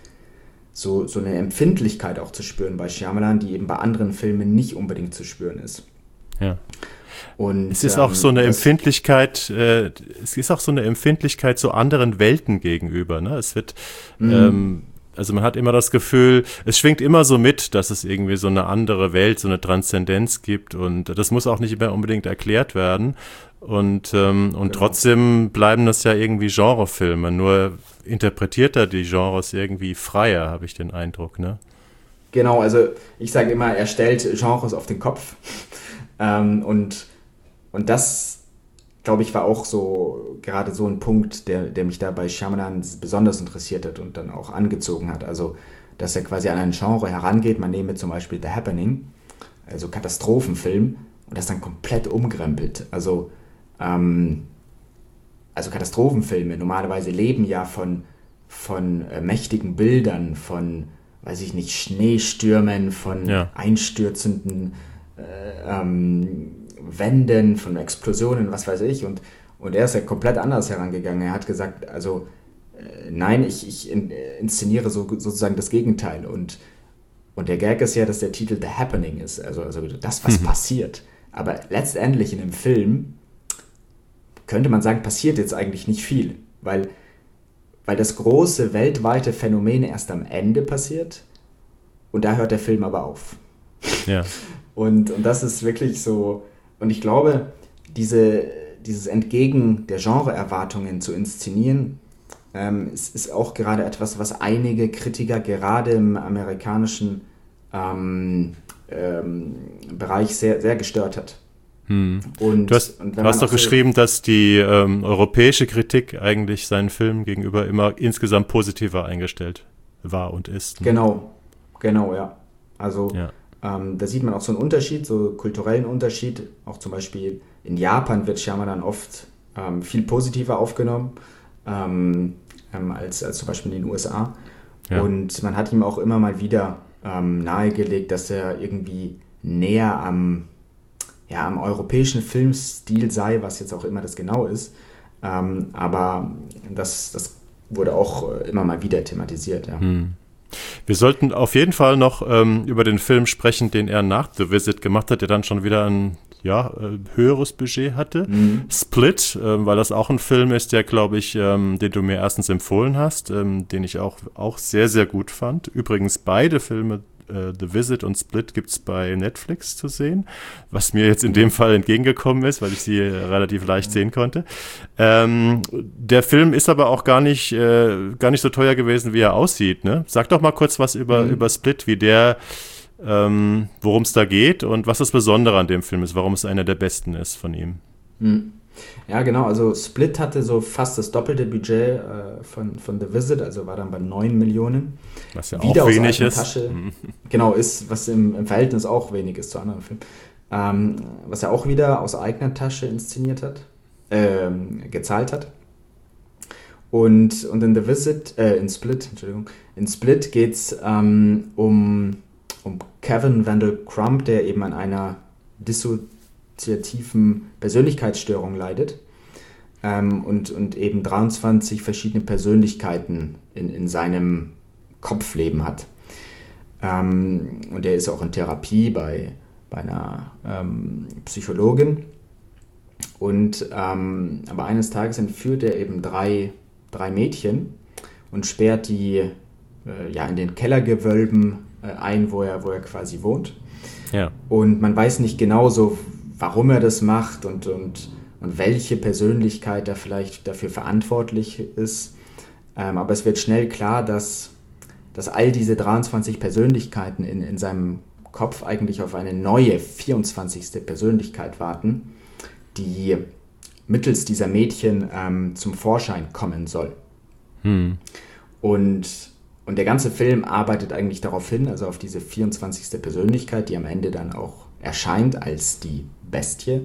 so, so eine Empfindlichkeit auch zu spüren bei Shyamalan, die eben bei anderen Filmen nicht unbedingt zu spüren ist. Ja. Und, Es ist ähm, auch so eine das- Empfindlichkeit, äh, es ist auch so eine Empfindlichkeit zu anderen Welten gegenüber, ne? Es wird, Mhm. ähm, also man hat immer das Gefühl, es schwingt immer so mit, dass es irgendwie so eine andere Welt, so eine Transzendenz gibt, und das muss auch nicht immer unbedingt erklärt werden, und, ähm, und Genau. trotzdem bleiben das ja irgendwie Genrefilme, nur interpretiert er die Genres irgendwie freier, habe ich den Eindruck, ne? Genau, also ich sage immer, er stellt Genres auf den Kopf. ähm, und, und das, glaube ich, war auch so gerade so ein Punkt, der, der mich da bei Shyamalan besonders interessiert hat und dann auch angezogen hat. Also, dass er quasi an ein Genre herangeht. Man nehme zum Beispiel The Happening, also Katastrophenfilm, und das dann komplett umkrempelt. Also, ähm, also Katastrophenfilme normalerweise leben ja von, von äh, mächtigen Bildern, von, weiß ich nicht, Schneestürmen, von Ja. einstürzenden äh, ähm, Wänden, von Explosionen, was weiß ich. Und, und er ist ja komplett anders herangegangen. Er hat gesagt, also äh, nein, ich, ich in, äh, inszeniere so, sozusagen das Gegenteil. Und, und der Gag ist ja, dass der Titel The Happening ist, also, also das, was Mhm. passiert. Aber letztendlich in dem Film könnte man sagen, passiert jetzt eigentlich nicht viel, weil, weil das große weltweite Phänomen erst am Ende passiert, und da hört der Film aber auf. Ja. Und, und das ist wirklich so, und ich glaube, diese, dieses Entgegen der Genreerwartungen zu inszenieren, ähm, ist, ist auch gerade etwas, was einige Kritiker gerade im amerikanischen ähm, ähm, Bereich sehr, sehr gestört hat. Hm. Und, Du hast, und du wenn hast man doch auch so- geschrieben, dass die ähm, europäische Kritik eigentlich seinen Film gegenüber immer insgesamt positiver eingestellt war und ist. Ne? Genau, genau, ja. Also Ja. ähm, da sieht man auch so einen Unterschied, so einen kulturellen Unterschied. Auch zum Beispiel in Japan wird Shyamalan oft ähm, viel positiver aufgenommen ähm, ähm, als, als zum Beispiel in den U S A. Ja. Und man hat ihm auch immer mal wieder ähm, nahegelegt, dass er irgendwie näher am, ja, im europäischen Filmstil sei, was jetzt auch immer das genau ist. Ähm, aber das, das wurde auch immer mal wieder thematisiert, ja. Hm. Wir sollten auf jeden Fall noch ähm, über den Film sprechen, den er nach The Visit gemacht hat, der dann schon wieder ein ja, äh, höheres Budget hatte. Mhm. Split, äh, weil das auch ein Film ist, der, glaube ich, ähm, den du mir erstens empfohlen hast, ähm, den ich auch, auch sehr, sehr gut fand. Übrigens beide Filme, äh, The Visit und Split, gibt es bei Netflix zu sehen, was mir jetzt in dem Fall entgegengekommen ist, weil ich sie äh, relativ leicht sehen konnte. Ähm, der Film ist aber auch gar nicht, äh, gar nicht so teuer gewesen, wie er aussieht. Ne? Sag doch mal kurz was über, mhm. über Split, wie der Ähm, worum es da geht und was das Besondere an dem Film ist, warum es einer der besten ist von ihm. Ja, genau, also Split hatte so fast das doppelte Budget äh, von, von The Visit, also war dann bei neun Millionen. Was ja Wieder auch wenig ist. Tasche, mhm. Genau, ist, was im, im Verhältnis auch wenig ist zu anderen Filmen. Ähm, was er auch wieder aus eigener Tasche inszeniert hat, ähm, gezahlt hat. Und, und in The Visit, äh, in Split, Entschuldigung, in Split geht es ähm, um um Kevin Wendell Crumb, der eben an einer dissoziativen Persönlichkeitsstörung leidet ähm, und, und eben dreiundzwanzig verschiedene Persönlichkeiten in, in seinem Kopfleben hat. Ähm, und er ist auch in Therapie bei, bei einer ähm, Psychologin. Und, ähm, aber eines Tages entführt er eben drei, drei Mädchen und sperrt die äh, ja, in den Kellergewölben ein, wo er, wo er quasi wohnt. Ja. Und man weiß nicht genau so, warum er das macht und, und, und welche Persönlichkeit da vielleicht dafür verantwortlich ist. Ähm, aber es wird schnell klar, dass, dass all diese dreiundzwanzig Persönlichkeiten in, in seinem Kopf eigentlich auf eine neue vierundzwanzigste Persönlichkeit warten, die mittels dieser Mädchen ähm, zum Vorschein kommen soll. Hm. Und Und der ganze Film arbeitet eigentlich darauf hin, also auf diese vierundzwanzigste Persönlichkeit, die am Ende dann auch erscheint als die Bestie.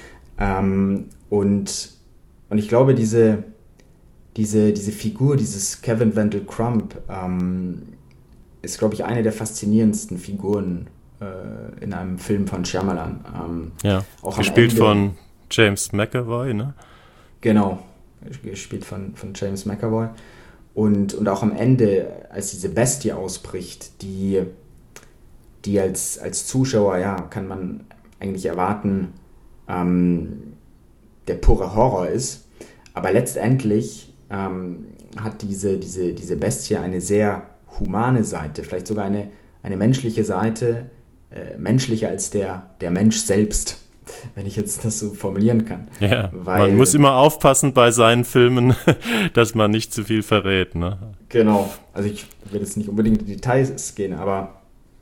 Ähm, und, und ich glaube, diese, diese, diese Figur, dieses Kevin Wendell Crumb, ähm, ist, glaube ich, eine der faszinierendsten Figuren äh, in einem Film von Shyamalan. Ähm, ja, auch gespielt von James McAvoy, ne? Genau, gespielt von, von James McAvoy. Und, und auch am Ende, als diese Bestie ausbricht, die, die als, als Zuschauer, ja, kann man eigentlich erwarten, ähm, der pure Horror ist. Aber letztendlich ähm, hat diese, diese, diese Bestie eine sehr humane Seite, vielleicht sogar eine, eine menschliche Seite, äh, menschlicher als der, der Mensch selbst, wenn ich jetzt das so formulieren kann. Ja, weil, man muss immer aufpassen bei seinen Filmen, dass man nicht zu viel verrät. Ne? Genau, also ich will jetzt nicht unbedingt in die Details gehen, aber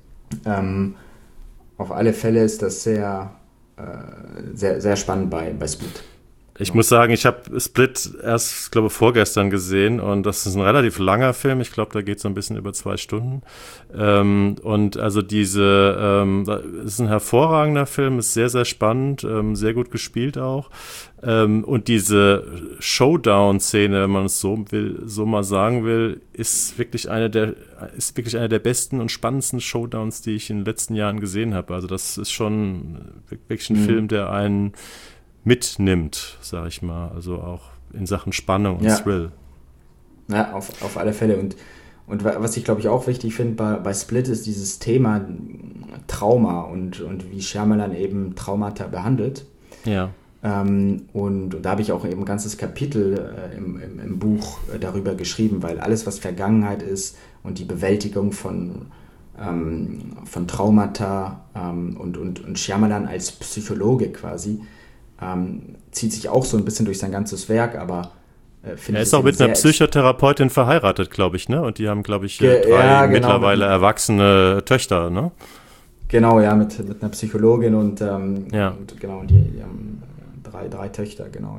ähm, auf alle Fälle ist das sehr, äh, sehr, sehr spannend bei, bei Split. Ich muss sagen, ich habe Split erst, glaube ich, vorgestern gesehen und das ist ein relativ langer Film. Ich glaube, da geht es so ein bisschen über zwei Stunden. Ähm, und also diese, ähm, ist ein hervorragender Film, ist sehr, sehr spannend, ähm, sehr gut gespielt auch. Ähm, und diese Showdown-Szene, wenn man es so will, so mal sagen will, ist wirklich eine der, ist wirklich eine der besten und spannendsten Showdowns, die ich in den letzten Jahren gesehen habe. Also das ist schon wirklich ein mhm. Film, der einen mitnimmt, sag ich mal, also auch in Sachen Spannung und ja. Thrill. Ja, auf, auf alle Fälle. Und, und was ich, glaube ich, auch wichtig finde bei, bei Split ist dieses Thema Trauma und, und wie Shyamalan eben Traumata behandelt. Ja. Ähm, und, und da habe ich auch eben ein ganzes Kapitel äh, im, im, im Buch äh, darüber geschrieben, weil alles, was Vergangenheit ist und die Bewältigung von, ähm, von Traumata ähm, und, und, und Shyamalan als Psychologe quasi, Ähm, zieht sich auch so ein bisschen durch sein ganzes Werk, aber äh, finde ich. Er ist auch mit einer Psychotherapeutin verheiratet, glaube ich, ne? Und die haben, glaube ich, Ge- drei ja, genau, mittlerweile mit, erwachsene Töchter, ne? Genau, ja, mit, mit einer Psychologin und, ähm, ja. und genau, die, die haben drei, drei Töchter, genau,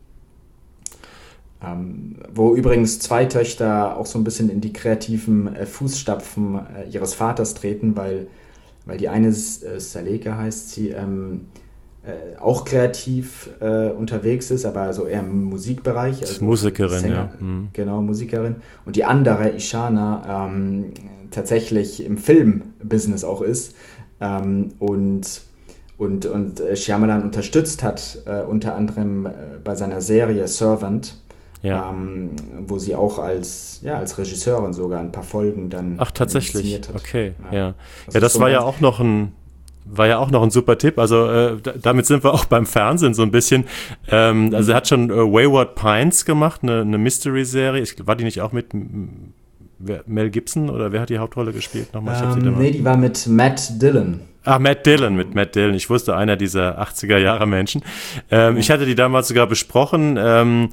ja. Ähm, wo übrigens zwei Töchter auch so ein bisschen in die kreativen äh, Fußstapfen äh, ihres Vaters treten, weil, weil die eine, äh, Saleka heißt sie, ähm, Äh, auch kreativ äh, unterwegs ist, aber so eher im Musikbereich. Also Musikerin, Sänger, ja. Mhm. Genau, Musikerin. Und die andere, Ishana, ähm, tatsächlich im Filmbusiness auch ist. Ähm, und, und, und äh, Shyamalan unterstützt hat, äh, unter anderem äh, bei seiner Serie Servant, ja. ähm, wo sie auch als, ja, als Regisseurin sogar ein paar Folgen dann Ach, tatsächlich, inszeniert hat. okay, ja. Ja, das, ja, das so war ja auch noch ein War ja auch noch ein super Tipp. Also äh, d- damit sind wir auch beim Fernsehen so ein bisschen. Ähm, also er hat schon äh, Wayward Pines gemacht, eine, eine Mystery-Serie. Ich, war die nicht auch mit m- wer, Mel Gibson oder wer hat die Hauptrolle gespielt? Nochmal, ich hab sie da Ähm, mal- nee, die war mit Matt Dillon. Ach, Matt Dillon, mit Matt Dillon. Ich wusste, einer dieser achtziger-Jahre-Menschen. Ähm, Ja. Ich hatte die damals sogar besprochen. Ähm,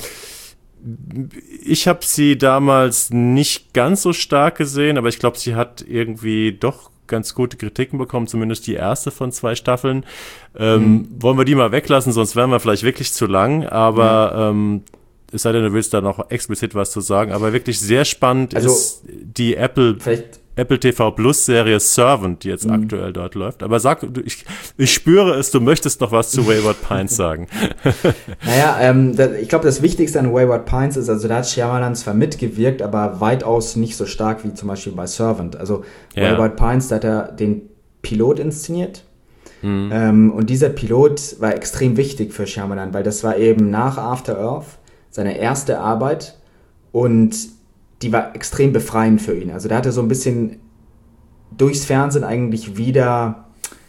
ich habe sie damals nicht ganz so stark gesehen, aber ich glaube, sie hat irgendwie doch ganz gute Kritiken bekommen, zumindest die erste von zwei Staffeln. Ähm, Mhm. Wollen wir die mal weglassen, sonst wären wir vielleicht wirklich zu lang, aber ähm, es sei denn, du willst da noch explizit was zu sagen, aber wirklich sehr spannend Also, ist die Apple Vielleicht Apple T V Plus Serie Servant, die jetzt Mhm. aktuell dort läuft. Aber sag, du, ich, ich spüre es, du möchtest noch was zu Wayward Pines sagen. Naja, ähm, da, ich glaube, das Wichtigste an Wayward Pines ist, also da hat Shyamalan zwar mitgewirkt, aber weitaus nicht so stark wie zum Beispiel bei Servant. Also Ja. Wayward Pines, da hat er den Pilot inszeniert. Mhm. Ähm, und dieser Pilot war extrem wichtig für Shyamalan, weil das war eben nach After Earth seine erste Arbeit und die war extrem befreiend für ihn. Also da hat er so ein bisschen durchs Fernsehen eigentlich wieder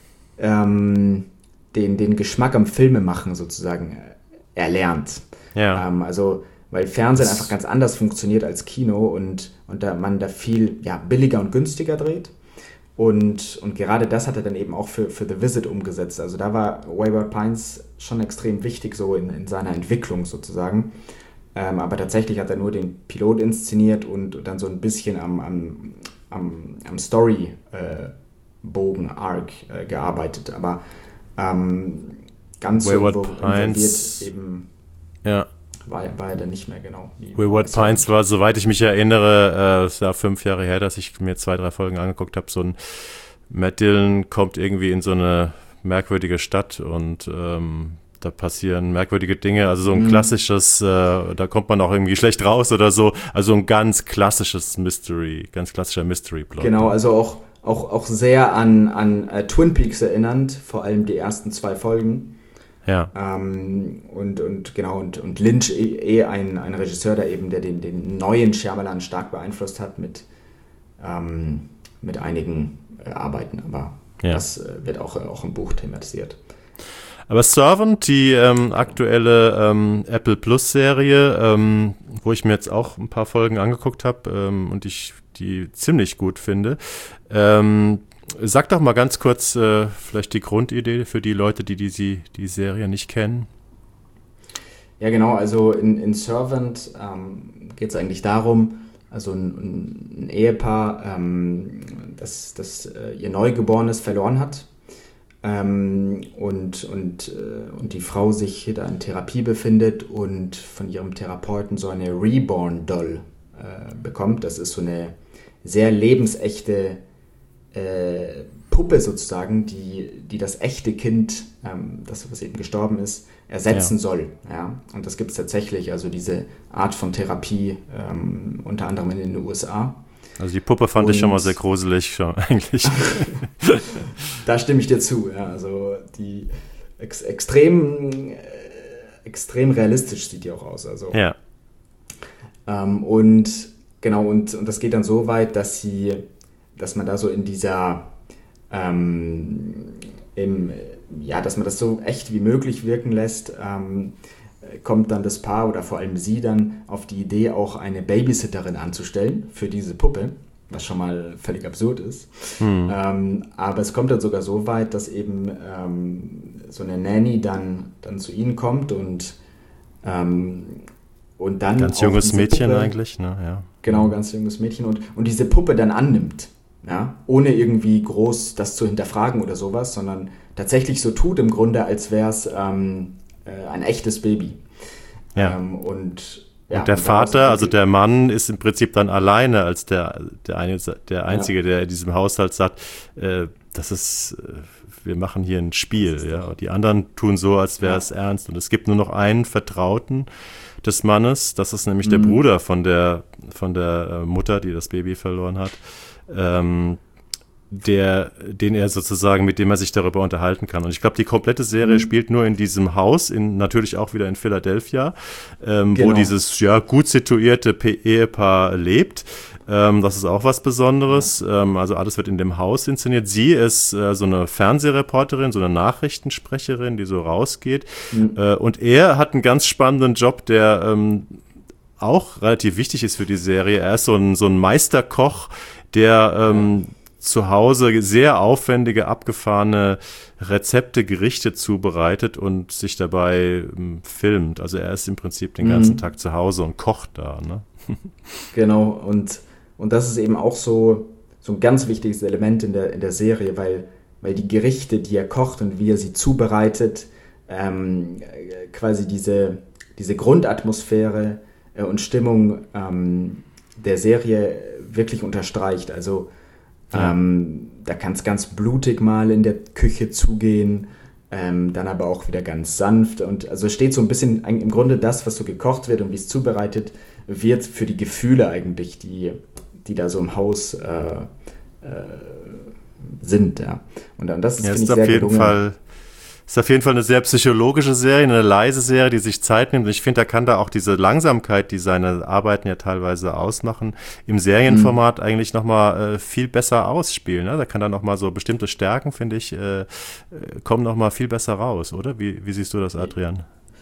ähm, den, den Geschmack am Filmemachen sozusagen äh, erlernt. Ja. Ähm, also, weil Fernsehen einfach ganz anders funktioniert als Kino und, und da man da viel ja, billiger und günstiger dreht. Und, und gerade das hat er dann eben auch für, für The Visit umgesetzt. Also da war Wayward Pines schon extrem wichtig so in, in seiner Entwicklung sozusagen. Ähm, aber tatsächlich hat er nur den Pilot inszeniert und dann so ein bisschen am, am, am, am Story-Bogen, äh, Arc äh, gearbeitet. Aber ähm, ganz Wayward so Pines, involviert eben ja. war, war er dann nicht mehr genau. Wayward Pines war, soweit ich mich erinnere, äh, es war fünf Jahre her, dass ich mir zwei, drei Folgen angeguckt habe. So ein Matt Dillon kommt irgendwie in so eine merkwürdige Stadt und ähm, da passieren merkwürdige Dinge. Also so ein Mhm. klassisches, äh, da kommt man auch irgendwie schlecht raus oder so. Also ein ganz klassisches Mystery, ganz klassischer Mystery-Plot. Genau, also auch, auch, auch sehr an, an äh, Twin Peaks erinnernd, vor allem die ersten zwei Folgen. Ja. Ähm, und, und genau, und, und Lynch eh, eh ein, ein Regisseur, der eben der den, den neuen Shyamalan stark beeinflusst hat mit, ähm, mit einigen äh, Arbeiten, aber Ja. das äh, wird auch, äh, auch im Buch thematisiert. Aber Servant, die ähm, aktuelle ähm, Apple Plus Serie, ähm, wo ich mir jetzt auch ein paar Folgen angeguckt habe ähm, und ich die ziemlich gut finde. Ähm, sag doch mal ganz kurz äh, vielleicht die Grundidee für die Leute, die die, die Serie nicht kennen. Ja, genau, also in, in Servant ähm, geht es eigentlich darum, also ein, ein Ehepaar, ähm, das, das äh, ihr Neugeborenes verloren hat. Ähm, und, und, äh, und die Frau sich da in Therapie befindet und von ihrem Therapeuten so eine Reborn-Doll äh, bekommt. Das ist so eine sehr lebensechte äh, Puppe sozusagen, die, die das echte Kind, ähm, das was eben gestorben ist, ersetzen Ja. soll. Ja? Und das gibt es tatsächlich, also diese Art von Therapie, ähm, unter anderem in den U S A. Also die Puppe fand Und- ich schon mal sehr gruselig, schon, eigentlich. Da stimme ich dir zu. Ja, also die ex extrem, äh, extrem realistisch sieht die auch aus. Also, Ja, ähm, und genau, und, und das geht dann so weit, dass sie, dass man da so in dieser ähm, im, ja, dass man das so echt wie möglich wirken lässt, ähm, kommt dann das Paar oder vor allem sie dann auf die Idee, auch eine Babysitterin anzustellen für diese Puppe, was schon mal völlig absurd ist. hm. Ähm, aber es kommt dann sogar so weit, dass eben ähm, so eine Nanny dann, dann zu ihnen kommt und, ähm, und dann Ganz auch junges diese Mädchen Puppe, eigentlich, ne? Ja. Genau, ganz junges Mädchen und, und diese Puppe dann annimmt, ja, ohne irgendwie groß das zu hinterfragen oder sowas, sondern tatsächlich so tut im Grunde, als wäre es ähm, äh, ein echtes Baby. Ja. Ähm, und, ja, Und der und daraus Vater, also entwickelt- der Mann, ist im Prinzip dann alleine als der, der, eine, der Einzige, der in diesem Haushalt sagt, äh, das ist, äh, wir machen hier ein Spiel. Ja. Und die anderen tun so, als wäre Ja. es ernst. Und es gibt nur noch einen Vertrauten des Mannes, das ist nämlich der Mhm. Bruder von der, von der äh, Mutter, die das Baby verloren hat. Ähm, der, den er sozusagen, mit dem er sich darüber unterhalten kann. Und ich glaube, die komplette Serie mhm. spielt nur in diesem Haus, in, natürlich auch wieder in Philadelphia, ähm, genau. wo dieses ja gut situierte P- Ehepaar lebt. Ähm, das ist auch was Besonderes. Ja. Ähm, also alles wird in dem Haus inszeniert. Sie ist äh, so eine Fernsehreporterin, so eine Nachrichtensprecherin, die so rausgeht. Mhm. Äh, und er hat einen ganz spannenden Job, der ähm, auch relativ wichtig ist für die Serie. Er ist so ein, so ein Meisterkoch, der ähm, ja. zu Hause sehr aufwendige, abgefahrene Rezepte, Gerichte zubereitet und sich dabei ähm, filmt. Also er ist im Prinzip den ganzen mhm. Tag zu Hause und kocht da. Ne? Genau, und, und das ist eben auch so, so ein ganz wichtiges Element in der, in der Serie, weil, weil die Gerichte, die er kocht und wie er sie zubereitet, ähm, quasi diese, diese Grundatmosphäre äh, und Stimmung ähm, der Serie wirklich unterstreicht. Also Ja. Ähm, da kann es ganz blutig mal in der Küche zugehen, ähm, dann aber auch wieder ganz sanft. Und also steht so ein bisschen im Grunde das, was so gekocht wird und wie es zubereitet wird, für die Gefühle eigentlich, die, die da so im Haus äh, äh, sind. Ja. Und dann das ist, ja, finde ich, ist sehr auf jeden gelungen. Fall Ist auf jeden Fall eine sehr psychologische Serie, eine leise Serie, die sich Zeit nimmt. Und ich finde, da kann da auch diese Langsamkeit, die seine Arbeiten ja teilweise ausmachen, im Serienformat mhm. eigentlich nochmal äh, viel besser ausspielen. Ne? Da kann dann nochmal so bestimmte Stärken, finde ich, äh, kommen nochmal viel besser raus, oder? Wie, wie siehst du das, Adrian?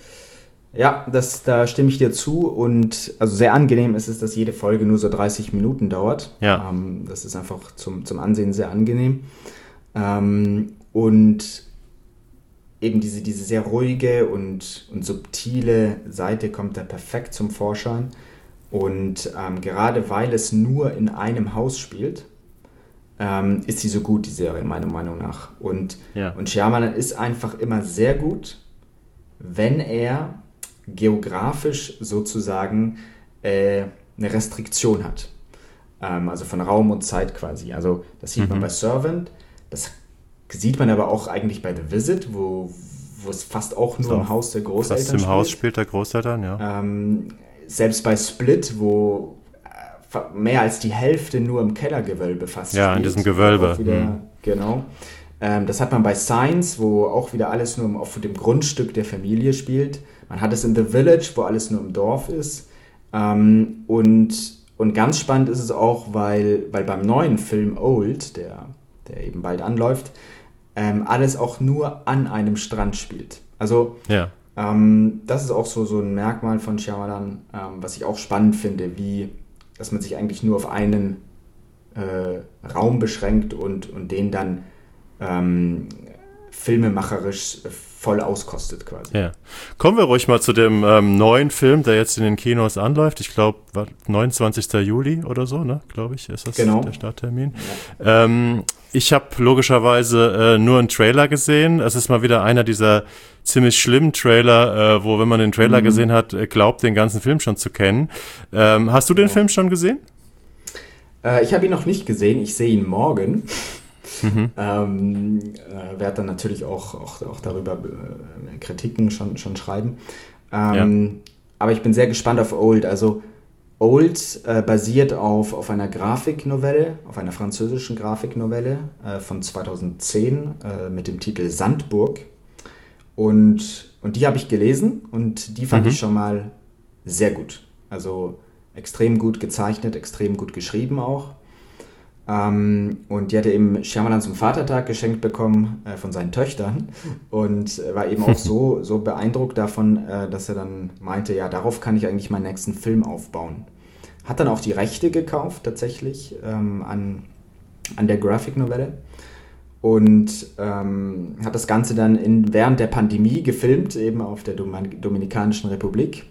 Ja, das, da stimme ich dir zu. Und also sehr angenehm ist es, dass jede Folge nur so dreißig Minuten dauert. Ja. Ähm, das ist einfach zum, zum Ansehen sehr angenehm. Ähm, und eben diese, diese sehr ruhige und, und subtile Seite kommt da perfekt zum Vorschein. Und ähm, gerade weil es nur in einem Haus spielt, ähm, ist sie so gut, die Serie, meiner Meinung nach. Und, ja. und Shyamalan ist einfach immer sehr gut, wenn er geografisch sozusagen äh, eine Restriktion hat. Ähm, also von Raum und Zeit quasi. Also das sieht mhm. man bei Servant, das sieht man aber auch eigentlich bei The Visit, wo, wo es fast auch nur so, im Haus der Großeltern fast im spielt. Haus spielt der Großeltern, ja. Ähm, selbst bei Split, wo mehr als die Hälfte nur im Kellergewölbe fast ja, spielt. Ja, in diesem Gewölbe. Wieder, hm. Genau. Ähm, das hat man bei Signs, wo auch wieder alles nur auf dem Grundstück der Familie spielt. Man hat es in The Village, wo alles nur im Dorf ist. Ähm, und, und ganz spannend ist es auch, weil, weil beim neuen Film Old, der, der eben bald anläuft, ähm, alles auch nur an einem Strand spielt. Also ja. ähm, das ist auch so, so ein Merkmal von Shyamalan, ähm, was ich auch spannend finde, wie, dass man sich eigentlich nur auf einen äh, Raum beschränkt und, und den dann ähm, filmemacherisch voll auskostet quasi. Ja. Kommen wir ruhig mal zu dem ähm, neuen Film, der jetzt in den Kinos anläuft. Ich glaube, neunundzwanzigster Juli oder so, ne? Glaube ich, ist das genau. der Starttermin. Ja. Ähm, ich habe logischerweise äh, nur einen Trailer gesehen. Es ist mal wieder einer dieser ziemlich schlimmen Trailer, äh, wo, wenn man den Trailer mhm. gesehen hat, glaubt, den ganzen Film schon zu kennen. Ähm, hast du den genau. Film schon gesehen? Äh, ich habe ihn noch nicht gesehen. Ich sehe ihn morgen. Mhm. Ähm, äh, werde dann natürlich auch, auch, auch darüber äh, Kritiken schon, schon schreiben. Ähm, ja. Aber ich bin sehr gespannt auf Old. Also Old äh, basiert auf, auf einer Grafiknovelle, auf einer französischen Grafiknovelle äh, von zweitausendzehn äh, mit dem Titel Sandburg. Und, und die habe ich gelesen und die fand mhm. ich schon mal sehr gut. Also extrem gut gezeichnet, extrem gut geschrieben auch. Ähm, und die hatte eben Shyamalan zum Vatertag geschenkt bekommen äh, von seinen Töchtern und äh, war eben auch so, so beeindruckt davon, äh, dass er dann meinte, ja, darauf kann ich eigentlich meinen nächsten Film aufbauen. Hat dann auch die Rechte gekauft tatsächlich ähm, an, an der Graphic-Novelle und ähm, hat das Ganze dann in, während der Pandemie gefilmt, eben auf der Dom- Dominikanischen Republik.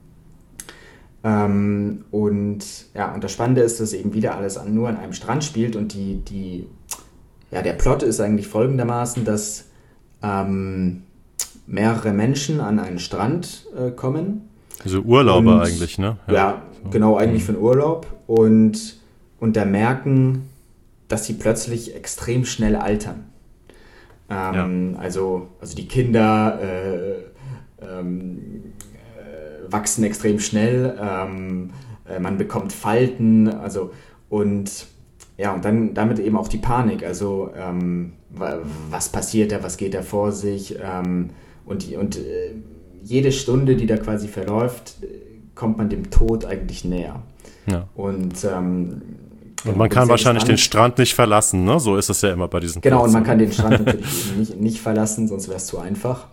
Ähm, und ja, und das Spannende ist, dass eben wieder alles an, nur an einem Strand spielt und die, die, ja, der Plot ist eigentlich folgendermaßen, dass ähm, mehrere Menschen an einen Strand äh, kommen. Also Urlauber und, eigentlich, ne? Ja, ja so. Genau, eigentlich mhm. für einen Urlaub und, und da merken, dass sie plötzlich extrem schnell altern. Ähm, ja. also, also die Kinder äh, ähm, wachsen extrem schnell, ähm, äh, man bekommt Falten, also und ja, und dann damit eben auch die Panik. Also, ähm, was passiert da, was geht da vor sich? Ähm, und und äh, jede Stunde, die da quasi verläuft, kommt man dem Tod eigentlich näher. Ja. Und, ähm, und man kann wahrscheinlich gespannt. den Strand nicht verlassen, ne? So ist es ja immer bei diesen Genau, Plätzen. Und man kann den Strand natürlich nicht, nicht verlassen, sonst wäre es zu einfach.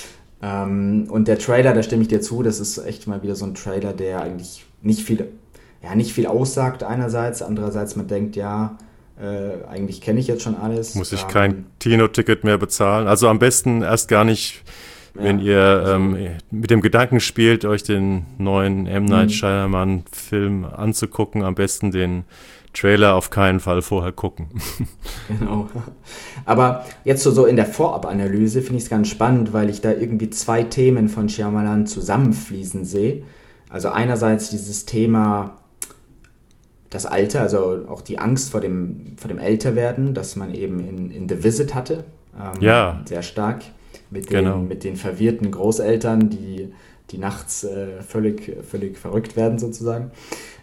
Ähm, und der Trailer, da stimme ich dir zu, das ist echt mal wieder so ein Trailer, der eigentlich nicht viel, ja, nicht viel aussagt einerseits, andererseits man denkt, ja, äh, eigentlich kenne ich jetzt schon alles. Muss ich ähm, kein Kinoticket mehr bezahlen? Also am besten erst gar nicht, wenn ja, ihr also, ähm, mit dem Gedanken spielt, euch den neuen M. Night Shyamalan-Film anzugucken, am besten den Trailer auf keinen Fall vorher gucken. Genau. Aber jetzt so, so in der Vorab-Analyse finde ich es ganz spannend, weil ich da irgendwie zwei Themen von Shyamalan zusammenfließen sehe. Also einerseits dieses Thema das Alter, also auch die Angst vor dem, vor dem Älterwerden, das man eben in, in The Visit hatte. Ähm, ja. Sehr stark. Mit den, genau. mit den verwirrten Großeltern, die, die nachts äh, völlig, völlig verrückt werden sozusagen.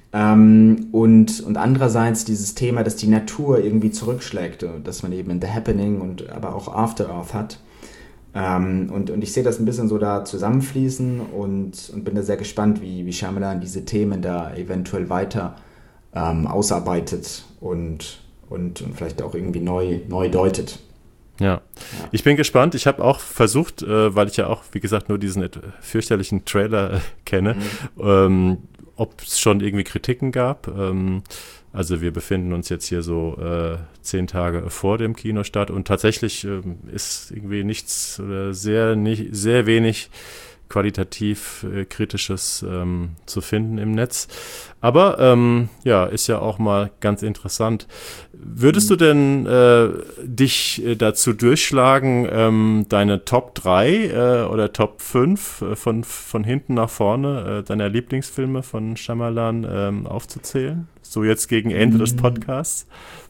Ähm, und, und andererseits dieses Thema, dass die Natur irgendwie zurückschlägt, dass man eben in The Happening und aber auch After Earth hat. Ähm, und, und ich sehe das ein bisschen so da zusammenfließen und, und bin da sehr gespannt, wie, wie Shyamalan diese Themen da eventuell weiter ähm, ausarbeitet und, und, und vielleicht auch irgendwie neu, neu deutet. Ja. ja, ich bin gespannt. Ich habe auch versucht, äh, weil ich ja auch, wie gesagt, nur diesen fürchterlichen Trailer äh, kenne, mhm. ähm, ob es schon irgendwie Kritiken gab. Ähm, also wir befinden uns jetzt hier so äh, zehn Tage vor dem Kinostart und tatsächlich ähm, ist irgendwie nichts oder sehr, nicht, sehr wenig qualitativ äh, Kritisches ähm, zu finden im Netz. Aber ähm, ja, ist ja auch mal ganz interessant. Würdest du denn äh, dich äh, dazu durchschlagen, ähm, deine Top drei äh, oder Top fünf äh, von, von hinten nach vorne äh, deiner Lieblingsfilme von Shyamalan ähm, aufzuzählen? So jetzt gegen Ende des Podcasts?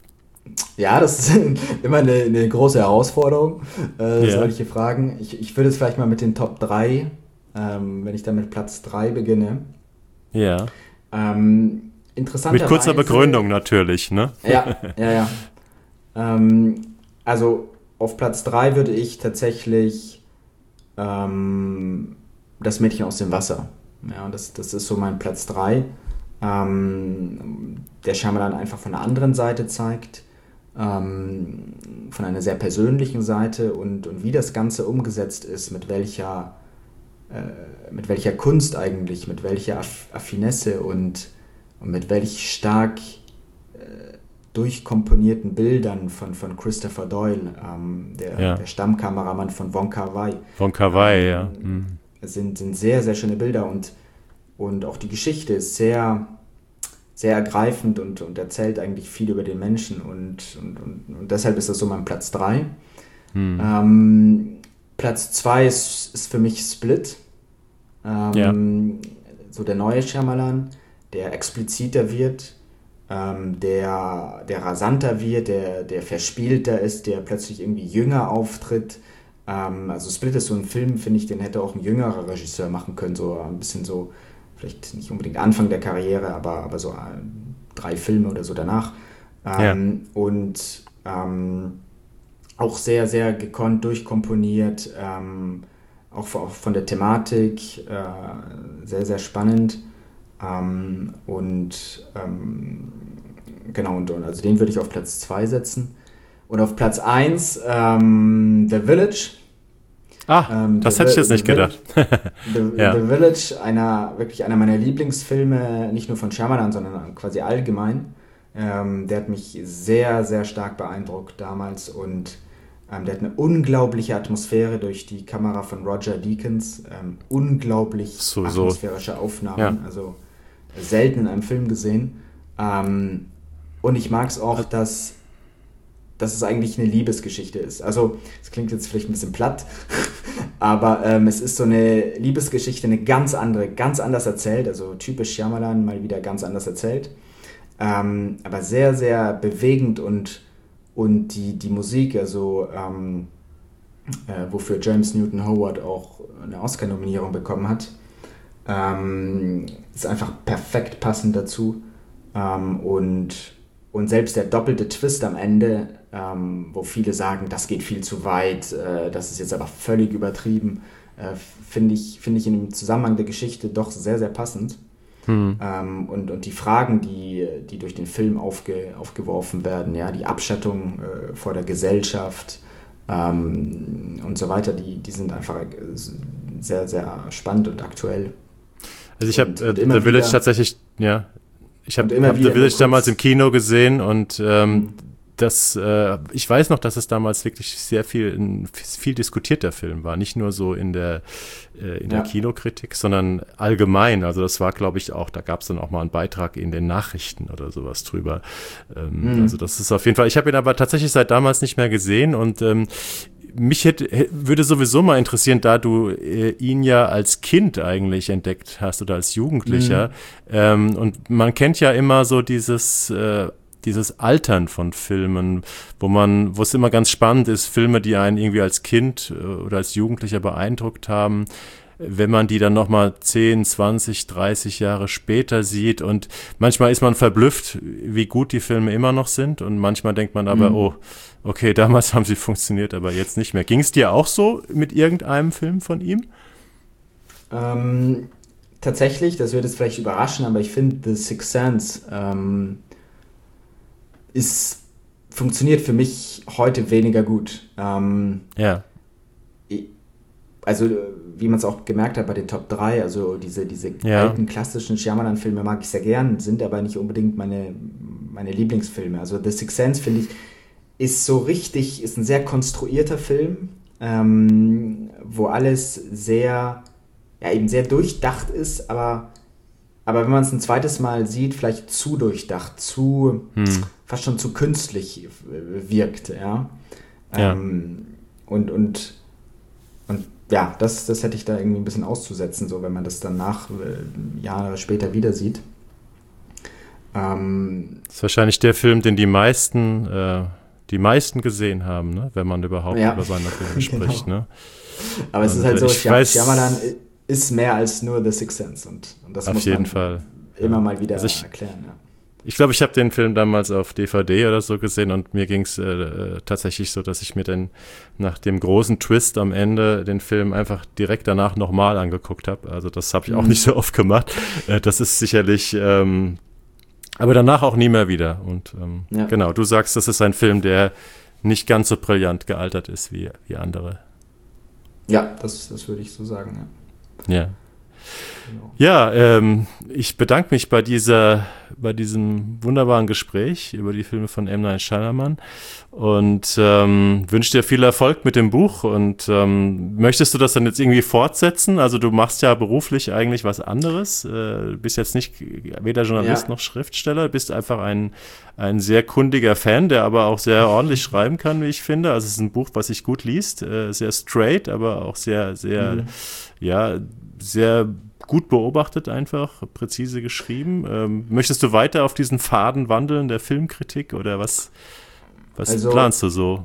Ja, das ist immer eine, eine große Herausforderung, äh, ja. solche Fragen. Ich, ich würde es vielleicht mal mit den Top drei, ähm, wenn ich dann mit Platz drei beginne. Ja. Ähm, interessanterweise, mit kurzer Begründung natürlich, ne? Ja, ja, ja. Ähm, also auf Platz drei würde ich tatsächlich ähm, Das Mädchen aus dem Wasser. Ja, das, das ist so mein Platz drei. Ähm, der Shyamalan einfach von einer anderen Seite zeigt, ähm, von einer sehr persönlichen Seite und, und wie das Ganze umgesetzt ist, mit welcher, äh, mit welcher Kunst eigentlich, mit welcher Aff- Affinesse und, und mit welch stark äh, durchkomponierten Bildern von, von Christopher Doyle, ähm, der, ja. der Stammkameramann von Wong Kar-wai. Wong Kar-wai, ähm, ja. Mhm. Sind, sind sehr, sehr schöne Bilder und Und auch die Geschichte ist sehr, sehr ergreifend und, und erzählt eigentlich viel über den Menschen. Und, und, und, und deshalb ist das so mein Platz drei. Hm. Ähm, Platz zwei ist, ist für mich Split. Ähm, ja. So der neue Shyamalan, der expliziter wird, ähm, der, der rasanter wird, der, der verspielter ist, der plötzlich irgendwie jünger auftritt. Ähm, also Split ist so ein Film, finde ich, den hätte auch ein jüngerer Regisseur machen können. So ein bisschen so, vielleicht nicht unbedingt Anfang der Karriere, aber, aber so ein, drei Filme oder so danach. Ähm, ja. Und ähm, auch sehr, sehr gekonnt durchkomponiert, ähm, auch von der Thematik äh, sehr, sehr spannend. Ähm, und ähm, genau, und, und also den würde ich auf Platz zwei setzen. Und auf Platz eins ähm, The Village. Ah, ähm, das hätte ich jetzt nicht gedacht. The, ja. The Village, einer, wirklich einer meiner Lieblingsfilme, nicht nur von Shyamalan, sondern quasi allgemein. Ähm, der hat mich sehr, sehr stark beeindruckt damals und ähm, der hat eine unglaubliche Atmosphäre durch die Kamera von Roger Deakins. Ähm, unglaublich so, atmosphärische so. Aufnahmen, ja. Also selten in einem Film gesehen. Ähm, und ich mag es auch, dass dass es eigentlich eine Liebesgeschichte ist. Also, es klingt jetzt vielleicht ein bisschen platt, aber ähm, es ist so eine Liebesgeschichte, eine ganz andere, ganz anders erzählt, also typisch Shyamalan, mal wieder ganz anders erzählt, ähm, aber sehr, sehr bewegend und, und die, die Musik, also ähm, äh, wofür James Newton Howard auch eine Oscar-Nominierung bekommen hat, ähm, ist einfach perfekt passend dazu ähm, und und selbst der doppelte Twist am Ende, ähm, wo viele sagen, das geht viel zu weit, äh, das ist jetzt aber völlig übertrieben, äh, finde ich, find ich in dem Zusammenhang der Geschichte doch sehr, sehr passend. Hm. Ähm, und, und die Fragen, die, die durch den Film aufge, aufgeworfen werden, ja, die Abschattung äh, vor der Gesellschaft ähm, und so weiter, die, die sind einfach sehr, sehr spannend und aktuell. Also ich habe äh, The Village wieder, tatsächlich, ja, ich habe hab The Village damals im Kino gesehen und ähm, mhm. das, äh, ich weiß noch, dass es damals wirklich sehr viel, ein viel diskutierter Film war, nicht nur so in der äh, in ja. der Kinokritik, sondern allgemein. Also das war, glaube ich, auch, da gab es dann auch mal einen Beitrag in den Nachrichten oder sowas drüber. Ähm, mhm. Also das ist auf jeden Fall. Ich habe ihn aber tatsächlich seit damals nicht mehr gesehen und ähm, mich hätte, würde sowieso mal interessieren, da du äh, ihn ja als Kind eigentlich entdeckt hast oder als Jugendlicher. Mhm. Ähm, und man kennt ja immer so dieses äh, dieses Altern von Filmen, wo man, wo es immer ganz spannend ist, Filme, die einen irgendwie als Kind oder als Jugendlicher beeindruckt haben, wenn man die dann nochmal zehn, zwanzig, dreißig Jahre später sieht und manchmal ist man verblüfft, wie gut die Filme immer noch sind und manchmal denkt man aber, mhm. oh, okay, damals haben sie funktioniert, aber jetzt nicht mehr. Ging es dir auch so mit irgendeinem Film von ihm? Ähm, tatsächlich, das wird jetzt vielleicht überraschen, aber ich finde The Sixth Sense ähm, ist, funktioniert für mich heute weniger gut. Ähm, ja. Also, wie man es auch gemerkt hat bei den Top drei, also diese, diese ja. alten klassischen Shyamalan-Filme mag ich sehr gern, sind aber nicht unbedingt meine, meine Lieblingsfilme. Also The Sixth Sense, finde ich, ist so richtig, ist ein sehr konstruierter Film, ähm, wo alles sehr, ja, eben sehr durchdacht ist, aber Aber wenn man es ein zweites Mal sieht, vielleicht zu durchdacht, zu, hm. fast schon zu künstlich wirkt, ja. ja. Ähm, und, und, und ja, das, das hätte ich da irgendwie ein bisschen auszusetzen, so wenn man das dann nach äh, Jahre später wieder sieht. Ähm, das ist wahrscheinlich der Film, den die meisten, äh, die meisten gesehen haben, ne? Wenn man überhaupt ja. über seine Filme spricht. Genau. Ne? Aber und es ist halt so, Shyamalan ist mehr als nur The Sixth Sense und, und das auf muss jeden man Fall. immer ja. mal wieder also ich, erklären. Ja. Ich glaube, ich habe den Film damals auf D V D oder so gesehen und mir ging es äh, tatsächlich so, dass ich mir dann nach dem großen Twist am Ende den Film einfach direkt danach nochmal angeguckt habe. Also das habe ich auch mhm. nicht so oft gemacht. Äh, das ist sicherlich, ähm, aber danach auch nie mehr wieder. Und ähm, ja. genau, du sagst, das ist ein Film, der nicht ganz so brillant gealtert ist wie, wie andere. Ja, das, das würde ich so sagen, ja. Ja, genau. ja ähm, ich bedanke mich bei dieser, bei diesem wunderbaren Gespräch über die Filme von M. Night Shyamalan und ähm, wünsche dir viel Erfolg mit dem Buch und ähm, möchtest du das dann jetzt irgendwie fortsetzen? Also du machst ja beruflich eigentlich was anderes, äh, bist jetzt nicht weder Journalist ja. noch Schriftsteller, bist einfach ein, ein sehr kundiger Fan, der aber auch sehr ordentlich schreiben kann, wie ich finde. Also es ist ein Buch, was sich gut liest, äh, sehr straight, aber auch sehr, sehr, mhm. ja, sehr gut beobachtet einfach, präzise geschrieben. Ähm, möchtest du weiter auf diesen Faden wandeln der Filmkritik oder was, was also, planst du so?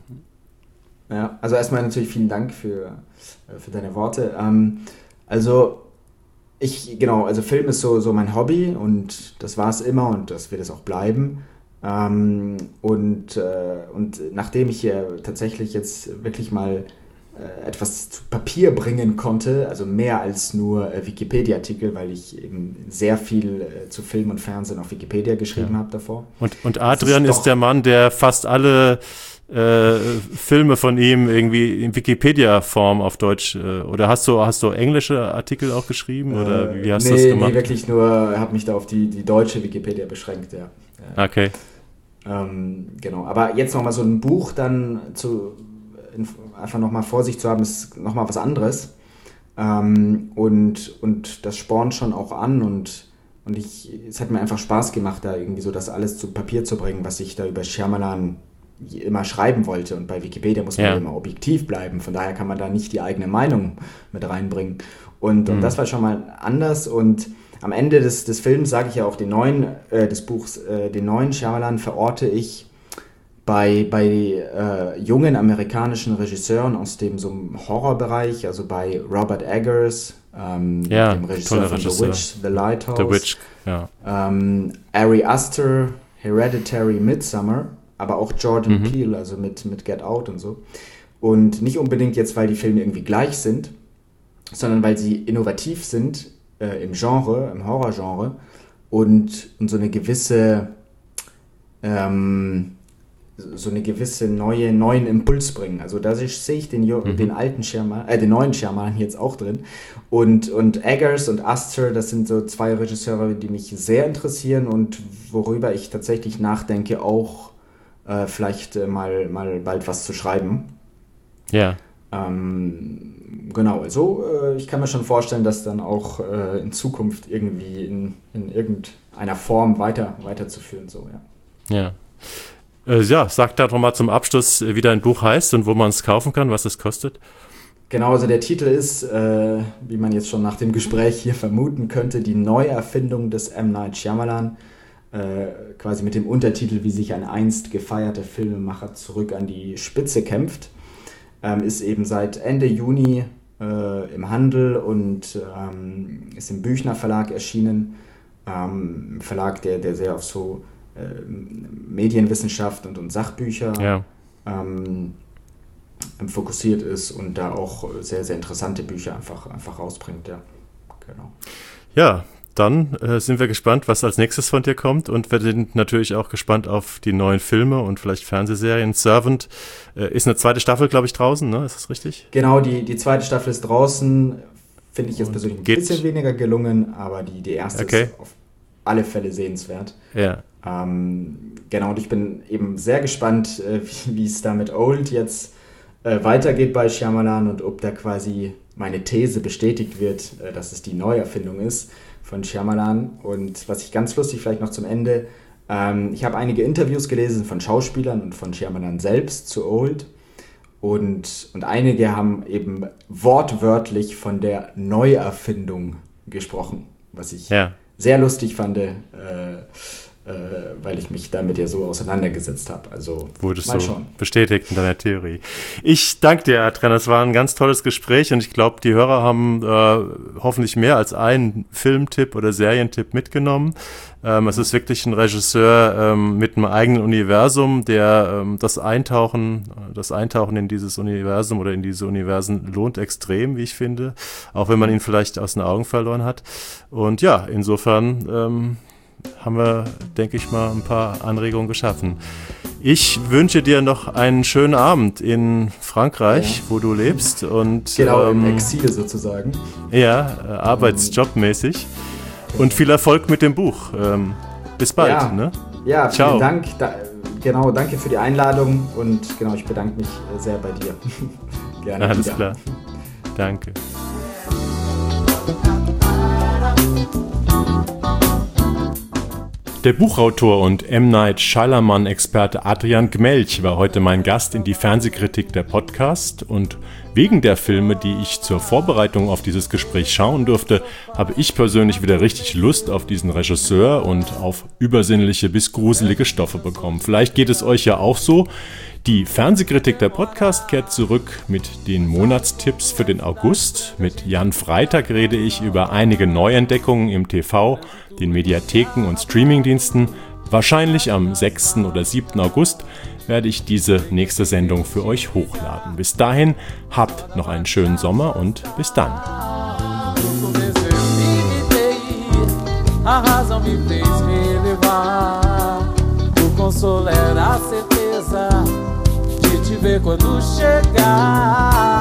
Ja, also erstmal natürlich vielen Dank für, für deine Worte. Ähm, also ich, genau, also Film ist so, so mein Hobby und das war es immer und das wird es auch bleiben. Ähm, und, äh, und nachdem ich hier tatsächlich jetzt wirklich mal etwas zu Papier bringen konnte, also mehr als nur äh, Wikipedia-Artikel, weil ich eben sehr viel äh, zu Film und Fernsehen auf Wikipedia geschrieben ja. habe davor. Und, und Adrian ist, ist der Mann, der fast alle äh, Filme von ihm irgendwie in Wikipedia-Form auf Deutsch, äh, oder hast du, hast du englische Artikel auch geschrieben, oder wie hast nee, du das gemacht? Nee, wirklich nur, habe mich da auf die, die deutsche Wikipedia beschränkt, ja. Okay. Ähm, genau, aber jetzt nochmal so ein Buch dann zu einfach nochmal vor sich zu haben, ist nochmal was anderes. Ähm, und, und das spornt schon auch an und, und ich, es hat mir einfach Spaß gemacht, da irgendwie so das alles zu Papier zu bringen, was ich da über Shyamalan immer schreiben wollte. Und bei Wikipedia muss man ja immer objektiv bleiben, von daher kann man da nicht die eigene Meinung mit reinbringen. Und, mhm. und das war schon mal anders und am Ende des, des Films sage ich ja auch den neuen, äh, des Buchs, äh, den neuen Shyamalan verorte ich bei, bei äh, jungen amerikanischen Regisseuren aus dem so einem Horrorbereich, also bei Robert Eggers, ähm, ja, dem Regisseur von Regisseur. The Witch, The Lighthouse, The Witch, ja. ähm, Ari Aster, Hereditary, Midsommar, aber auch Jordan mhm. Peele, also mit, mit Get Out und so. Und nicht unbedingt jetzt, weil die Filme irgendwie gleich sind, sondern weil sie innovativ sind äh, im Genre, im Horrorgenre und, und so eine gewisse ähm, so eine gewisse neue, neuen Impuls bringen. Also da sehe ich den, mhm. den alten Shyamalan, äh, den neuen Shyamalan jetzt auch drin. Und, und Eggers und Aster, das sind so zwei Regisseure, die mich sehr interessieren und worüber ich tatsächlich nachdenke, auch äh, vielleicht äh, mal, mal bald was zu schreiben. Ja. Ähm, genau, also äh, ich kann mir schon vorstellen, das dann auch äh, in Zukunft irgendwie in, in irgendeiner Form weiter, weiterzuführen. So, ja. Ja. Äh, ja, sag da doch mal zum Abschluss, wie dein Buch heißt und wo man es kaufen kann, was es kostet. Genau, also der Titel ist, äh, wie man jetzt schon nach dem Gespräch hier vermuten könnte, die Neuerfindung des M. Night Shyamalan, äh, quasi mit dem Untertitel, wie sich ein einst gefeierter Filmemacher zurück an die Spitze kämpft, ähm, ist eben seit Ende Juni äh, im Handel und ähm, ist im Büchner Verlag erschienen, ähm, Verlag, der, der sehr auf so äh, Medienwissenschaft und, und Sachbücher ja. ähm, fokussiert ist und da auch sehr, sehr interessante Bücher einfach, einfach rausbringt, ja. Genau. Ja, dann äh, sind wir gespannt, was als nächstes von dir kommt und wir sind natürlich auch gespannt auf die neuen Filme und vielleicht Fernsehserien. Servant äh, ist eine zweite Staffel, glaube ich, draußen, ne? Ist das richtig? Genau, die, die zweite Staffel ist draußen, finde ich jetzt persönlich ein bisschen weniger gelungen, aber die, die erste okay. ist auf alle Fälle sehenswert. Ja. Ähm, genau, und ich bin eben sehr gespannt, äh, wie, wie es da mit Old jetzt äh, weitergeht bei Shyamalan und ob da quasi meine These bestätigt wird, äh, dass es die Neuerfindung ist von Shyamalan. Und was ich ganz lustig vielleicht noch zum Ende, ähm, ich habe einige Interviews gelesen von Schauspielern und von Shyamalan selbst zu Old und, und einige haben eben wortwörtlich von der Neuerfindung gesprochen, was ich ja. sehr lustig fand, äh, Äh, weil ich mich damit ja so auseinandergesetzt habe. Also wurdest mal so bestätigt in deiner Theorie. Ich danke dir, Adrian. Das war ein ganz tolles Gespräch und ich glaube, die Hörer haben äh, hoffentlich mehr als einen Filmtipp oder Serientipp mitgenommen. Ähm, es ist wirklich ein Regisseur ähm, mit einem eigenen Universum, der ähm, das Eintauchen, das Eintauchen in dieses Universum oder in diese Universen lohnt extrem, wie ich finde, auch wenn man ihn vielleicht aus den Augen verloren hat. Und ja, insofern ähm, haben wir, denke ich mal, ein paar Anregungen geschaffen. Ich wünsche dir noch einen schönen Abend in Frankreich, ja. wo du lebst. Und, genau, ähm, im Exil sozusagen. Ja, äh, arbeitsjobmäßig. Und viel Erfolg mit dem Buch. Ähm, bis bald. Ja, ne? ja vielen Ciao. Dank. Da, genau, danke für die Einladung und genau, ich bedanke mich sehr bei dir. Gerne. Alles wieder. klar. Danke. Der Buchautor und M. Night Shyamalan-Experte Adrian Gmelch war heute mein Gast in die Fernsehkritik der Podcast und wegen der Filme, die ich zur Vorbereitung auf dieses Gespräch schauen durfte, habe ich persönlich wieder richtig Lust auf diesen Regisseur und auf übersinnliche bis gruselige Stoffe bekommen. Vielleicht geht es euch ja auch so. Die Fernsehkritik der Podcast kehrt zurück mit den Monatstipps für den August. Mit Jan Freitag rede ich über einige Neuentdeckungen im T V, den Mediatheken und Streamingdiensten. Wahrscheinlich am sechsten oder siebten August werde ich diese nächste Sendung für euch hochladen. Bis dahin, habt noch einen schönen Sommer und bis dann. Ver quando chegar.